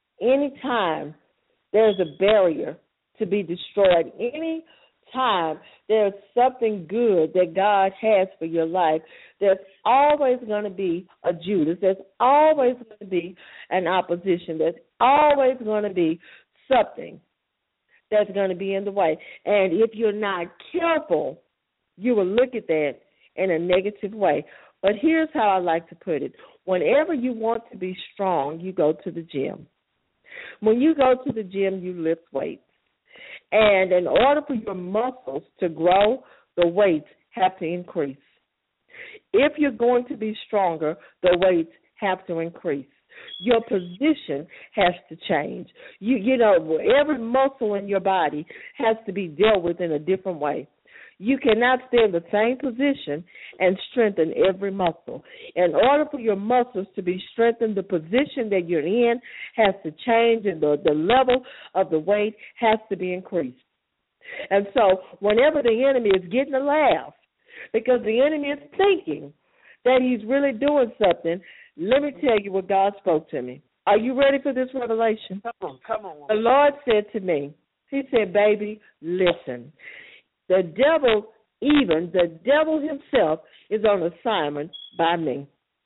anytime there's a barrier to be destroyed, any time there's something good that God has for your life, there's always going to be a Judas. There's always going to be an opposition. There's always going to be something that's going to be in the way. And if you're not careful, you will look at that in a negative way. But here's how I like to put it. Whenever you want to be strong, you go to the gym. When you go to the gym, you lift weights. And in order for your muscles to grow, the weights have to increase. If you're going to be stronger, the weights have to increase. Your position has to change. You, you know, every muscle in your body has to be dealt with in a different way. You cannot stay in the same position and strengthen every muscle. In order for your muscles to be strengthened, the position that you're in has to change, and the, the level of the weight has to be increased. And so whenever the enemy is getting a laugh, because the enemy is thinking that he's really doing something, let me tell you what God spoke to me. Are you ready for this revelation? Come on, come on. The Lord said to me, he said, baby, listen. The devil, even the devil himself, is on assignment by me.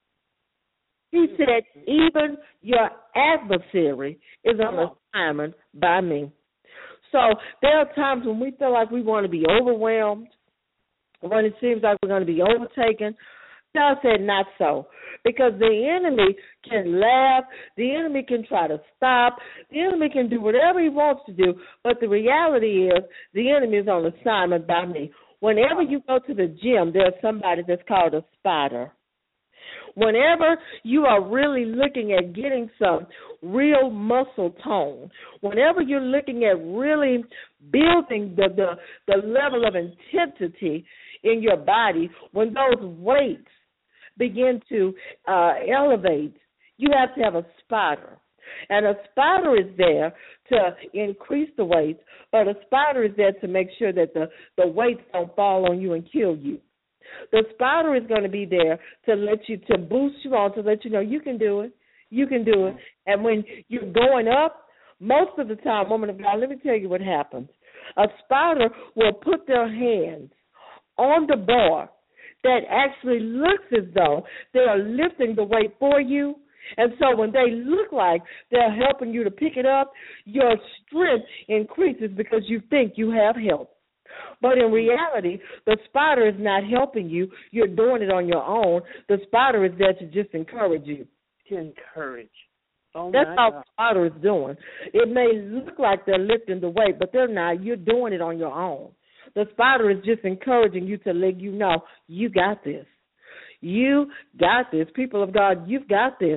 He said, even your adversary is on assignment by me. So there are times when we feel like we want to be overwhelmed, when it seems like we're going to be overtaken. God said not so, because the enemy can laugh, the enemy can try to stop, the enemy can do whatever he wants to do, but the reality is the enemy is on assignment by me. Whenever you go to the gym, there's somebody that's called a spotter. Whenever you are really looking at getting some real muscle tone, whenever you're looking at really building the, the, the level of intensity in your body, when those weights begin to uh, elevate, you have to have a spotter. And a spotter is there to increase the weights, but a spotter is there to make sure that the, the weights don't fall on you and kill you. The spotter is going to be there to let you, to boost you on, to let you know you can do it, you can do it. And when you're going up, most of the time, woman of God, let me tell you what happens. A spotter will put their hands on the bar that actually looks as though they are lifting the weight for you, And so when they look like they're helping you to pick it up, your strength increases because you think you have help. But in reality, the spider is not helping you. You're doing it on your own. The spider is there to just encourage you. To encourage. Oh, That's my all God. the spider is doing. It may look like they're lifting the weight, but they're not. You're doing it on your own. The spider is just encouraging you to let you know, you got this. You got this. People of God, you've got this.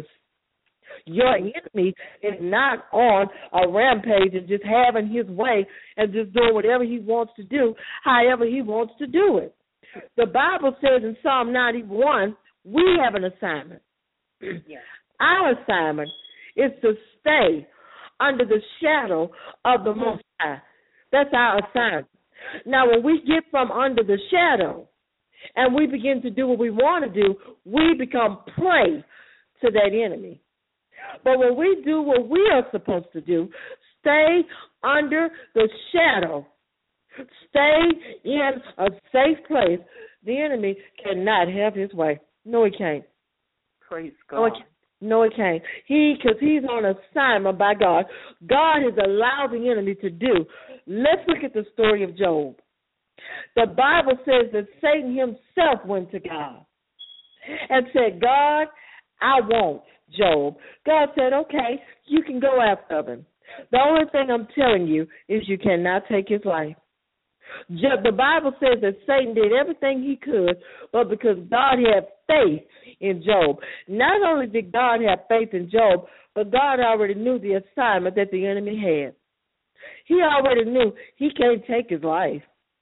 Your enemy is not on a rampage and just having his way and just doing whatever he wants to do, however he wants to do it. The Bible says in Psalm ninety-one, we have an assignment. Yes. Our assignment is to stay under the shadow of the Most High. That's our assignment. Now, when we get from under the shadow and we begin to do what we want to do, we become prey to that enemy. But when we do what we are supposed to do, stay under the shadow, stay in a safe place, the enemy cannot have his way. No, he can't. Praise God. No, it can't. No, it can't. He, because he's on assignment by God. God has allowed the enemy to do. Let's look at the story of Job. The Bible says that Satan himself went to God and said, God, I won't Job. God said, okay, you can go after him. The only thing I'm telling you is you cannot take his life. The Bible says that Satan did everything he could, but because God had faith in Job. Not only did God have faith in Job, but God already knew the assignment that the enemy had. He already knew he can't take his life.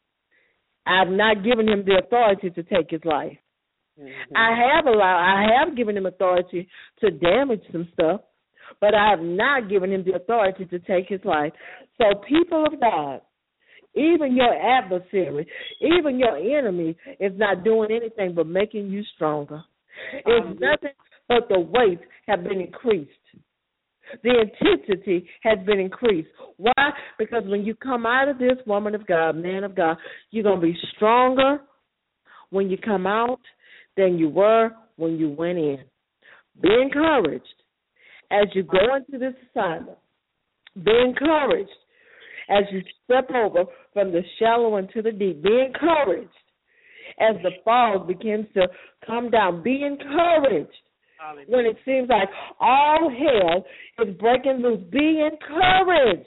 I've not given him the authority to take his life. Mm-hmm. I have allowed, I have given him authority to damage some stuff, but I have not given him the authority to take his life. So, people of God, even your adversary, even your enemy is not doing anything but making you stronger. It's um, nothing but the weights have been increased. The intensity has been increased. Why? Because when you come out of this, woman of God, man of God, you're going to be stronger when you come out than you were when you went in. Be encouraged as you go into this assignment. Be encouraged as you step over from the shallow into the deep. Be encouraged as the fog begins to come down. Be encouraged when it seems like all hell is breaking loose. Be encouraged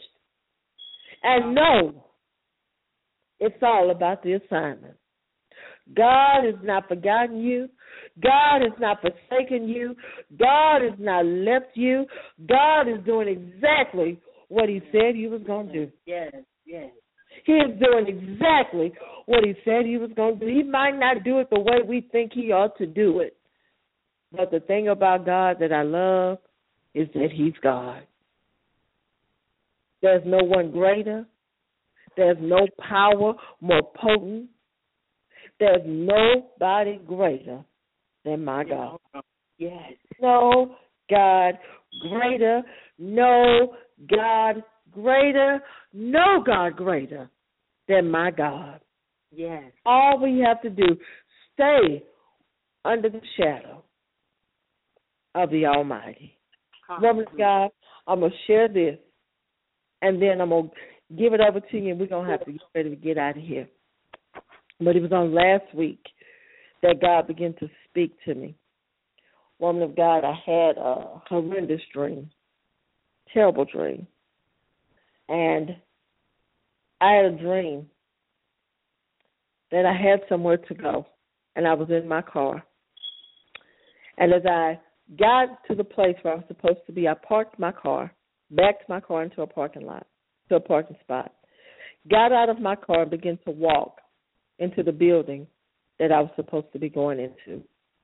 and know it's all about the assignment. God has not forgotten you. God has not forsaken you. God has not left you. God is doing exactly what he said he was going to do. Yes, yes. He is doing exactly what he said he was going to do. He might not do it the way we think he ought to do it. But the thing about God that I love is that he's God. There's no one greater. There's no power more potent. There's nobody greater than my God. Yes. No God greater. No God greater. No God greater than my God. Yes. All we have to do, stay under the shadow of the Almighty. Woman of God, I'm going to share this, and then I'm going to give it over to you, and we're going to have to get ready to get out of here. But it was on last week that God began to speak to me. Woman of God, I had a horrendous dream, terrible dream. And I had a dream that I had somewhere to go, and I was in my car. And as I got to the place where I was supposed to be, I parked my car, backed my car into a parking lot, to a parking spot, got out of my car and began to walk into the building that I was supposed to be going into.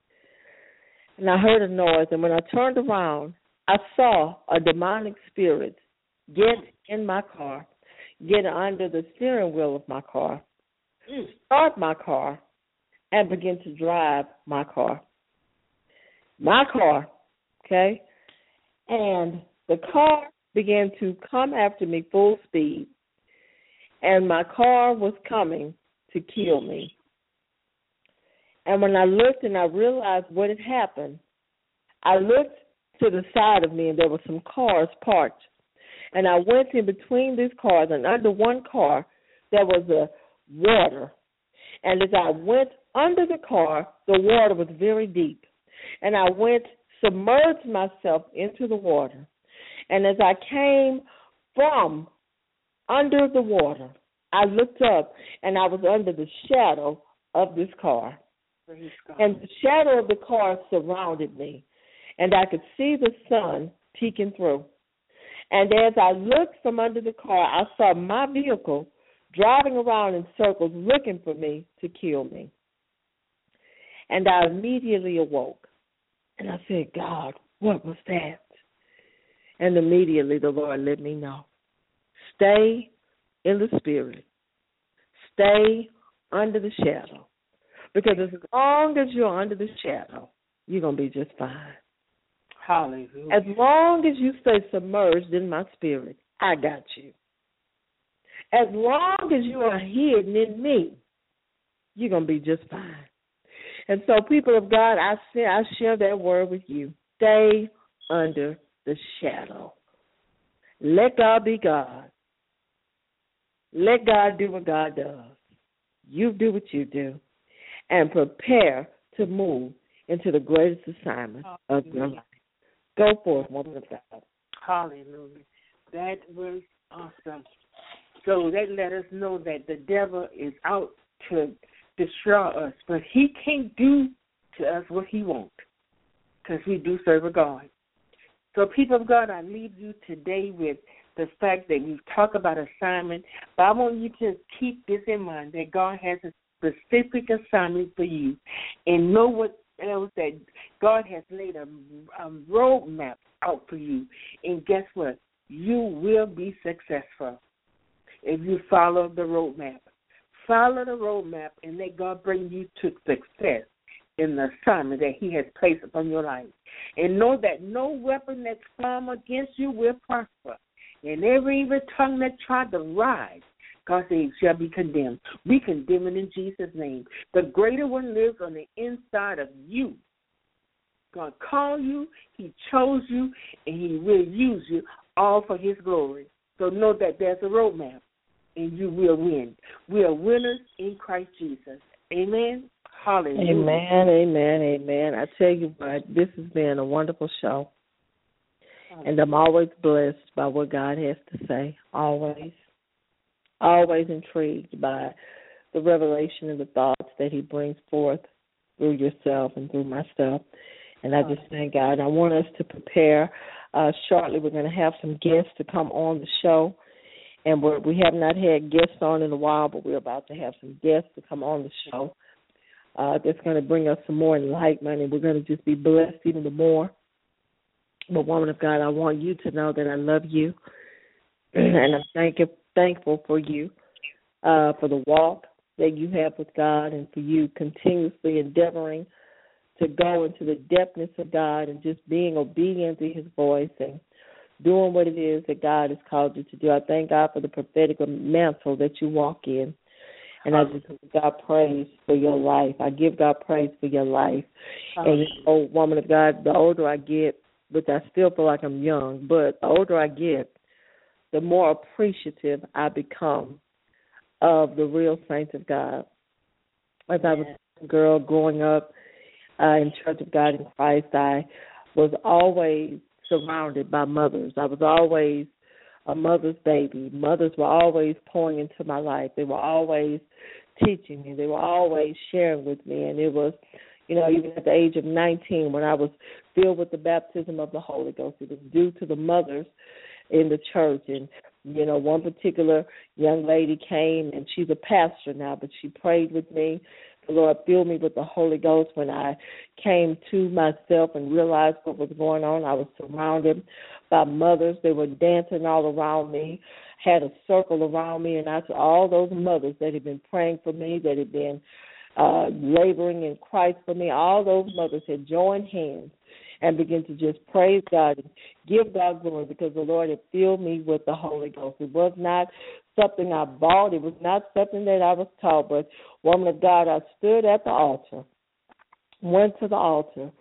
And I heard a noise, and when I turned around, I saw a demonic spirit get in my car, get under the steering wheel of my car, start my car, and begin to drive my car. My car, okay? And the car began to come after me full speed, and my car was coming to kill me. And when I looked and I realized what had happened, I looked to the side of me, and there were some cars parked. And I went in between these cars, and under one car, there was a water. And as I went under the car, the water was very deep. And I went, submerged myself into the water. And as I came from under the water, I looked up, and I was under the shadow of this car. And the shadow of the car surrounded me, and I could see the sun peeking through. And as I looked from under the car, I saw my vehicle driving around in circles looking for me to kill me. And I immediately awoke, and I said, God, what was that? And immediately the Lord let me know. Stay in the Spirit. Stay under the shadow. Because as long as you're under the shadow, you're going to be just fine. Hallelujah. As long as you stay submerged in my spirit, I got you. As long as you are hidden in me, you're going to be just fine. And so, people of God, I say, I share that word with you. Stay under the shadow. Let God be God. Let God do what God does. You do what you do. And prepare to move into the greatest assignment of your life. Go forth, woman of God. Hallelujah. That was awesome. So that let us know that the devil is out to destroy us, but he can't do to us what he wants because we do serve a God. So, people of God, I leave you today with the fact that we talk about assignment, but I want you to keep this in mind, that God has a specific assignment for you, and know what else that God has laid a, a roadmap out for you. And guess what? You will be successful if you follow the roadmap. Follow the roadmap and let God bring you to success in the assignment that he has placed upon your life. And know that no weapon that's formed against you will prosper. And every evil tongue that tried to rise, God said, shall be condemned. We condemn it in Jesus' name. The greater one lives on the inside of you. God called you, he chose you, and he will use you all for his glory. So know that there's a roadmap, and you will win. We are winners in Christ Jesus. Amen. Hallelujah. Amen, amen, amen. I tell you what, this has been a wonderful show. And I'm always blessed by what God has to say, always. Always intrigued by the revelation and the thoughts that he brings forth through yourself and through myself. And I just thank God. I want us to prepare. Uh, shortly, we're going to have some guests to come on the show. And we're, we have not had guests on in a while, but we're about to have some guests to come on the show. Uh, that's going to bring us some more enlightenment, and we're going to just be blessed even the more. But, woman of God, I want you to know that I love you, and I'm thank you, thankful for you, uh, for the walk that you have with God, and for you continuously endeavoring to go into the depthness of God and just being obedient to his voice and doing what it is that God has called you to do. I thank God for the prophetic mantle that you walk in. And I just give God praise for your life. I give God praise for your life. And, you know, woman of God, the older I get, but I still feel like I'm young, but the older I get, the more appreciative I become of the real saints of God. As I was a girl growing up uh, in Church of God in Christ, I was always surrounded by mothers. I was always a mother's baby. Mothers were always pouring into my life. They were always teaching me. They were always sharing with me. And it was, you know, even at the age of nineteen, when I was filled with the baptism of the Holy Ghost, it was due to the mothers in the church. And, you know, one particular young lady came, and she's a pastor now, but she prayed with me. The Lord filled me with the Holy Ghost. When I came to myself and realized what was going on, I was surrounded by mothers. They were dancing all around me, had a circle around me, and I saw all those mothers that had been praying for me, that had been uh, laboring in Christ for me. All those mothers had joined hands and began to just praise God and give God glory, because the Lord had filled me with the Holy Ghost. It was not something I bought. It was not something that I was taught, but, woman of God, I stood at the altar, went to the altar,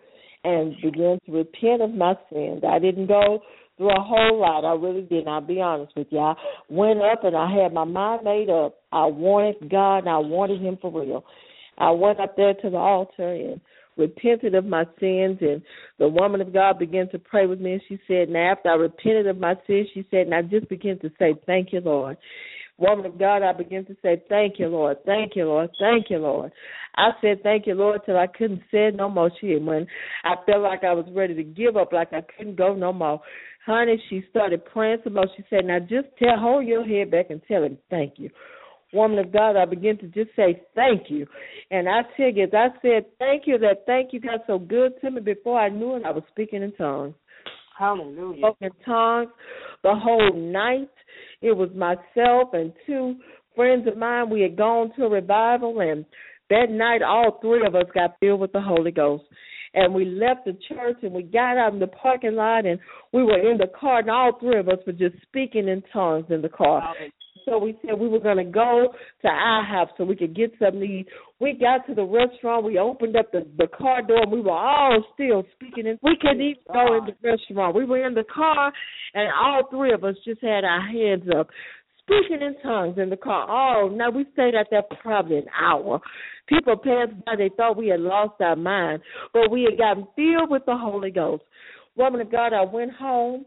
and began to repent of my sins. I didn't go through a whole lot. I really didn't. I'll be honest with you. I went up and I had my mind made up. I wanted God and I wanted him for real. I went up there to the altar and repented of my sins, and the woman of God began to pray with me, and she said, now after I repented of my sins, she said, and I just began to say, thank you, Lord. Woman of God, I began to say, thank you, Lord, thank you, Lord, thank you, Lord. I said, thank you, Lord, till I couldn't say it no more. She, when I felt like I was ready to give up, like I couldn't go no more. Honey, she started praying some more. She said, now just tell, hold your head back and tell him thank you. Woman of God, I began to just say thank you. And I tell you, I said thank you, that thank you got so good to me before I knew it, I was speaking in tongues. Hallelujah. Spoken in tongues the whole night. It was myself and two friends of mine. We had gone to a revival, and that night all three of us got filled with the Holy Ghost. And we left the church, and we got out in the parking lot, and we were in the car, and all three of us were just speaking in tongues in the car. Hallelujah. So we said we were going to go to our house so we could get something to eat. We got to the restaurant. We opened up the, the car door, and we were all still speaking. In, we couldn't even go in the restaurant. We were in the car, and all three of us just had our hands up, speaking in tongues in the car. Oh, now we stayed out there for probably an hour. People passed by. They thought we had lost our mind, but we had gotten filled with the Holy Ghost. Woman of God, I went home.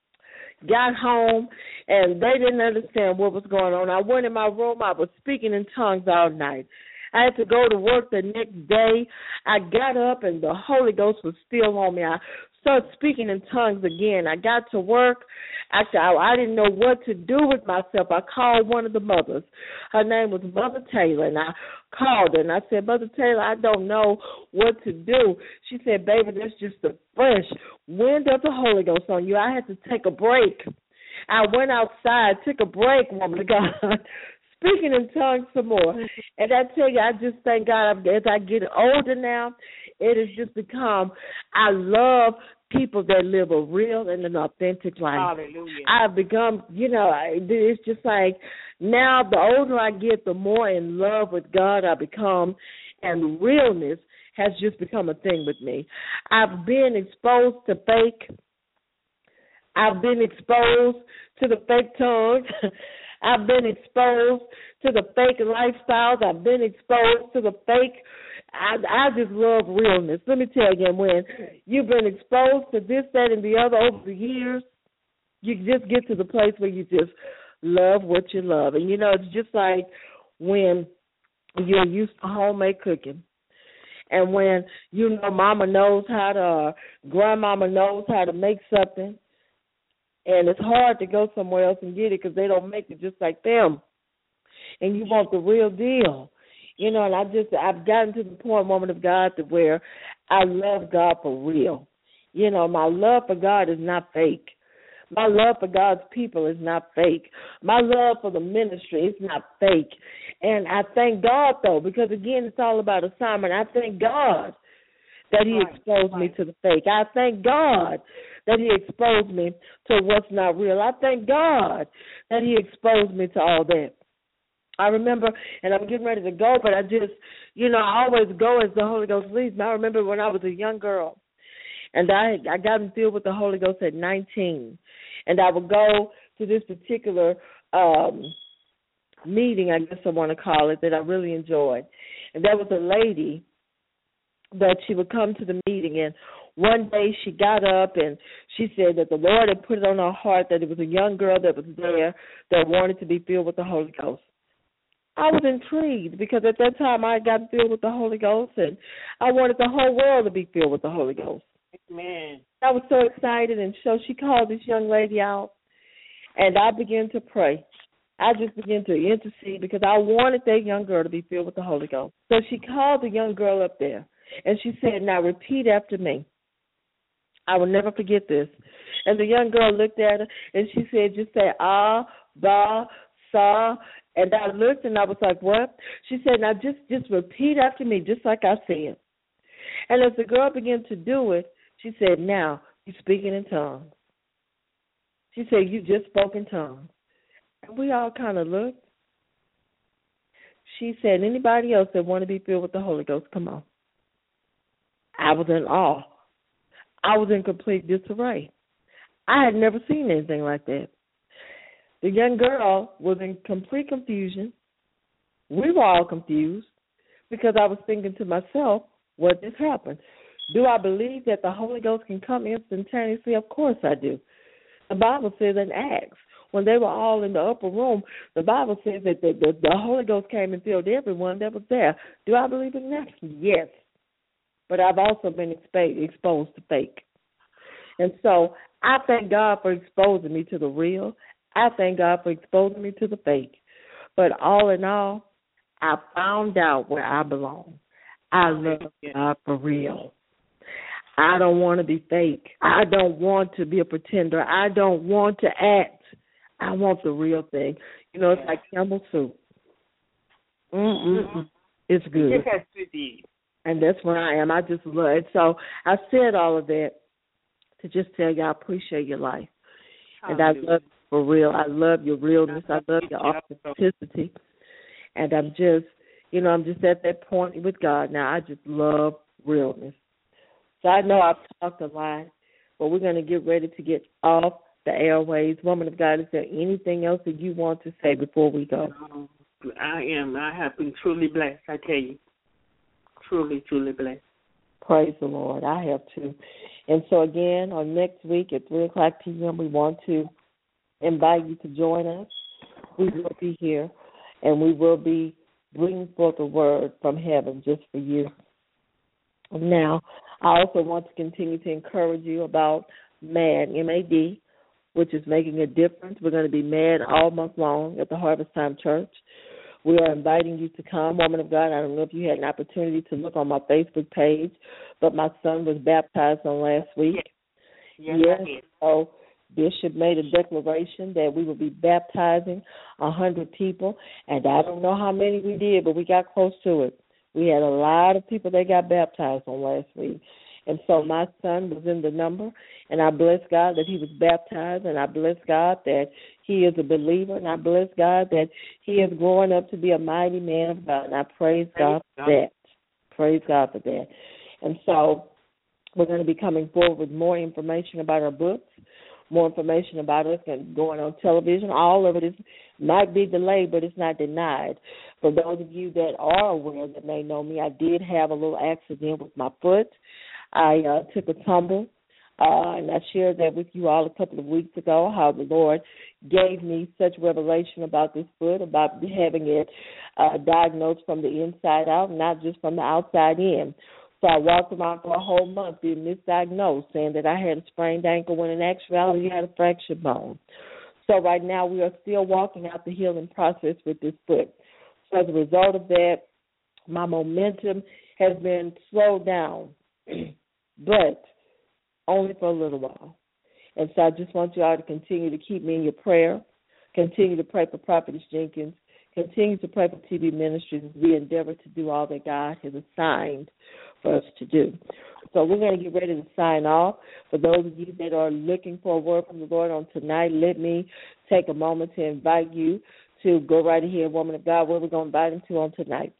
Got home, and they didn't understand what was going on. I went in my room. I was speaking in tongues all night. I had to go to work the next day. I got up, and the Holy Ghost was still on me. I started speaking in tongues again. I got to work. Actually, I, I didn't know what to do with myself. I called one of the mothers. Her name was Mother Taylor, and I called her, and I said, Mother Taylor, I don't know what to do. She said, baby, that's just the fresh wind of the Holy Ghost on you. I had to take a break. I went outside, took a break, woman of God, speaking in tongues some more. And I tell you, I just thank God as I get older now, it has just become, I love people that live a real and an authentic life. Hallelujah. I've become, you know, it's just like now the older I get, the more in love with God I become, and realness has just become a thing with me. I've been exposed to fake. I've been exposed to the fake tongues. I've been exposed to the fake lifestyles. I've been exposed to the fake. I, I just love realness. Let me tell you, when you've been exposed to this, that, and the other over the years, you just get to the place where you just love what you love. And, you know, it's just like when you're used to homemade cooking. And when, you know, mama knows how to, uh, grandmama knows how to make something, and it's hard to go somewhere else and get it because they don't make it just like them. And you want the real deal. You know, and I just, I've gotten to the point, woman of God, to where I love God for real. You know, my love for God is not fake. My love for God's people is not fake. My love for the ministry is not fake. And I thank God, though, because, again, it's all about assignment. I thank God that he right, exposed right. me to the fake. I thank God that he exposed me to what's not real. I thank God that he exposed me to all that. I remember, and I'm getting ready to go, but I just, you know, I always go as the Holy Ghost leads me. I remember when I was a young girl, and I I got filled with the Holy Ghost at nineteen, and I would go to this particular um, meeting, I guess I want to call it, that I really enjoyed. And there was a lady that she would come to the meeting, and one day she got up and she said that the Lord had put it on her heart that it was a young girl that was there that wanted to be filled with the Holy Ghost. I was intrigued because at that time I got filled with the Holy Ghost, and I wanted the whole world to be filled with the Holy Ghost. Amen. I was so excited, and so she called this young lady out, and I began to pray. I just began to intercede because I wanted that young girl to be filled with the Holy Ghost. So she called the young girl up there, and she said, now repeat after me. I will never forget this. And the young girl looked at her, and she said, just say, ah, ba, sa. And I looked, and I was like, what? She said, now just, just repeat after me, just like I said. And as the girl began to do it, she said, now you're speaking in tongues. She said, you just spoke in tongues. And we all kind of looked. She said, anybody else that want to be filled with the Holy Ghost, come on. I was in awe. I was in complete disarray. I had never seen anything like that. The young girl was in complete confusion. We were all confused because I was thinking to myself, what just happened? Do I believe that the Holy Ghost can come instantaneously? Of course I do. The Bible says in Acts, when they were all in the upper room, the Bible says that the, the, the Holy Ghost came and filled everyone that was there. Do I believe in that? Yes. But I've also been exposed, exposed to fake. And so I thank God for exposing me to the real. I thank God for exposing me to the fake. But all in all, I found out where I belong. I love God for real. I don't want to be fake. I don't want to be a pretender. I don't want to act. I want the real thing. You know, it's like Campbell soup. Mm-mm-mm. It's good. It has to be. And that's where I am. I just love it. So I said all of that to just tell you I appreciate your life. And I love you for real. I love your realness. I love your authenticity. And I'm just, you know, I'm just at that point with God now. I just love realness. So I know I've talked a lot, but we're going to get ready to get off the airways. Woman of God, is there anything else that you want to say before we go? Um, I am. I have been truly blessed, I tell you. Truly, truly blessed. Praise the Lord. I have too. And so, again, on next week at three o'clock p.m., we want to invite you to join us. We will be here, and we will be bringing forth a word from heaven just for you. Now, I also want to continue to encourage you about MAD, M A D, which is making a difference. We're going to be MAD all month long at the Harvest Time Church. We are inviting you to come. Woman of God, I don't know if you had an opportunity to look on my Facebook page, but my son was baptized on last week. Yes, yes. yes. So Bishop made a declaration that we will be baptizing one hundred people, and I don't know how many we did, but we got close to it. We had a lot of people that got baptized on last week. And so my son was in the number, and I bless God that he was baptized, and I bless God that he is a believer, and I bless God that he is growing up to be a mighty man of God, and I praise God for that. Praise God for that. And so we're going to be coming forward with more information about our books, more information about us and going on television. All of it is, might be delayed, but it's not denied. For those of you that are aware that may know me, I did have a little accident with my foot. I uh, took a tumble, uh, and I shared that with you all a couple of weeks ago, how the Lord gave me such revelation about this foot, about having it uh, diagnosed from the inside out, not just from the outside in. So I walked around for a whole month being misdiagnosed, saying that I had a sprained ankle when in actuality I had a fractured bone. So right now we are still walking out the healing process with this foot. So as a result of that, my momentum has been slowed down, but only for a little while. And so I just want you all to continue to keep me in your prayer, continue to pray for Prophetess Jenkins, continue to pray for T V Ministries as we endeavor to do all that God has assigned for us to do. So we're going to get ready to sign off. For those of you that are looking for a word from the Lord on tonight, let me take a moment to invite you to go right ahead, woman of God. Where we're going to invite him to on tonight?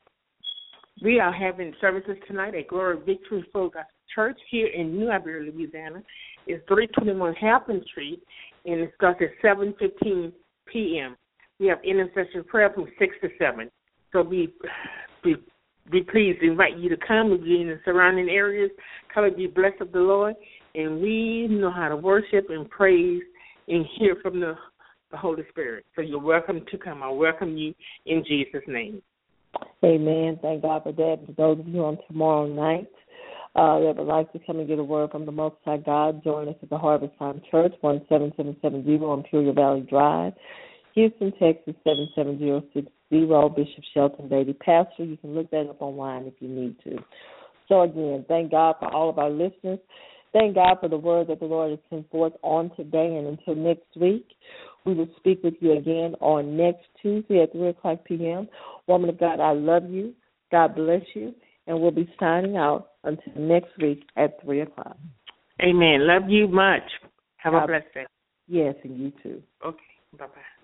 We are having services tonight at Glory Victory Full Gospel Church here in New Iberia, Louisiana. It's three twenty-one Halpin Street, and it starts at seven fifteen p.m. We have intercession prayer from six to seven. So be, be, be pleased to invite you to come. We'll be in the surrounding areas. Come and be blessed of the Lord. And we know how to worship and praise and hear from the, the Holy Spirit. So you're welcome to come. I welcome you in Jesus' name. Amen. Thank God for that. For those of you on tomorrow night uh, that would like to come and get a word from the Most High God, join us at the Harvest Time Church, one seven seven seven zero on Peoria Valley Drive, Houston, Texas, seven seven zero six zero, Bishop Shelton Beatty Pastor. You can look that up online if you need to. So, again, thank God for all of our listeners. Thank God for the word that the Lord has sent forth on today. And until next week, we will speak with you again on next Tuesday at three o'clock p.m. Woman of God, I love you. God bless you. And we'll be signing out until next week at three o'clock. Amen. Love you much. Have God, a blessed day. Yes, and you too. Okay. Bye-bye.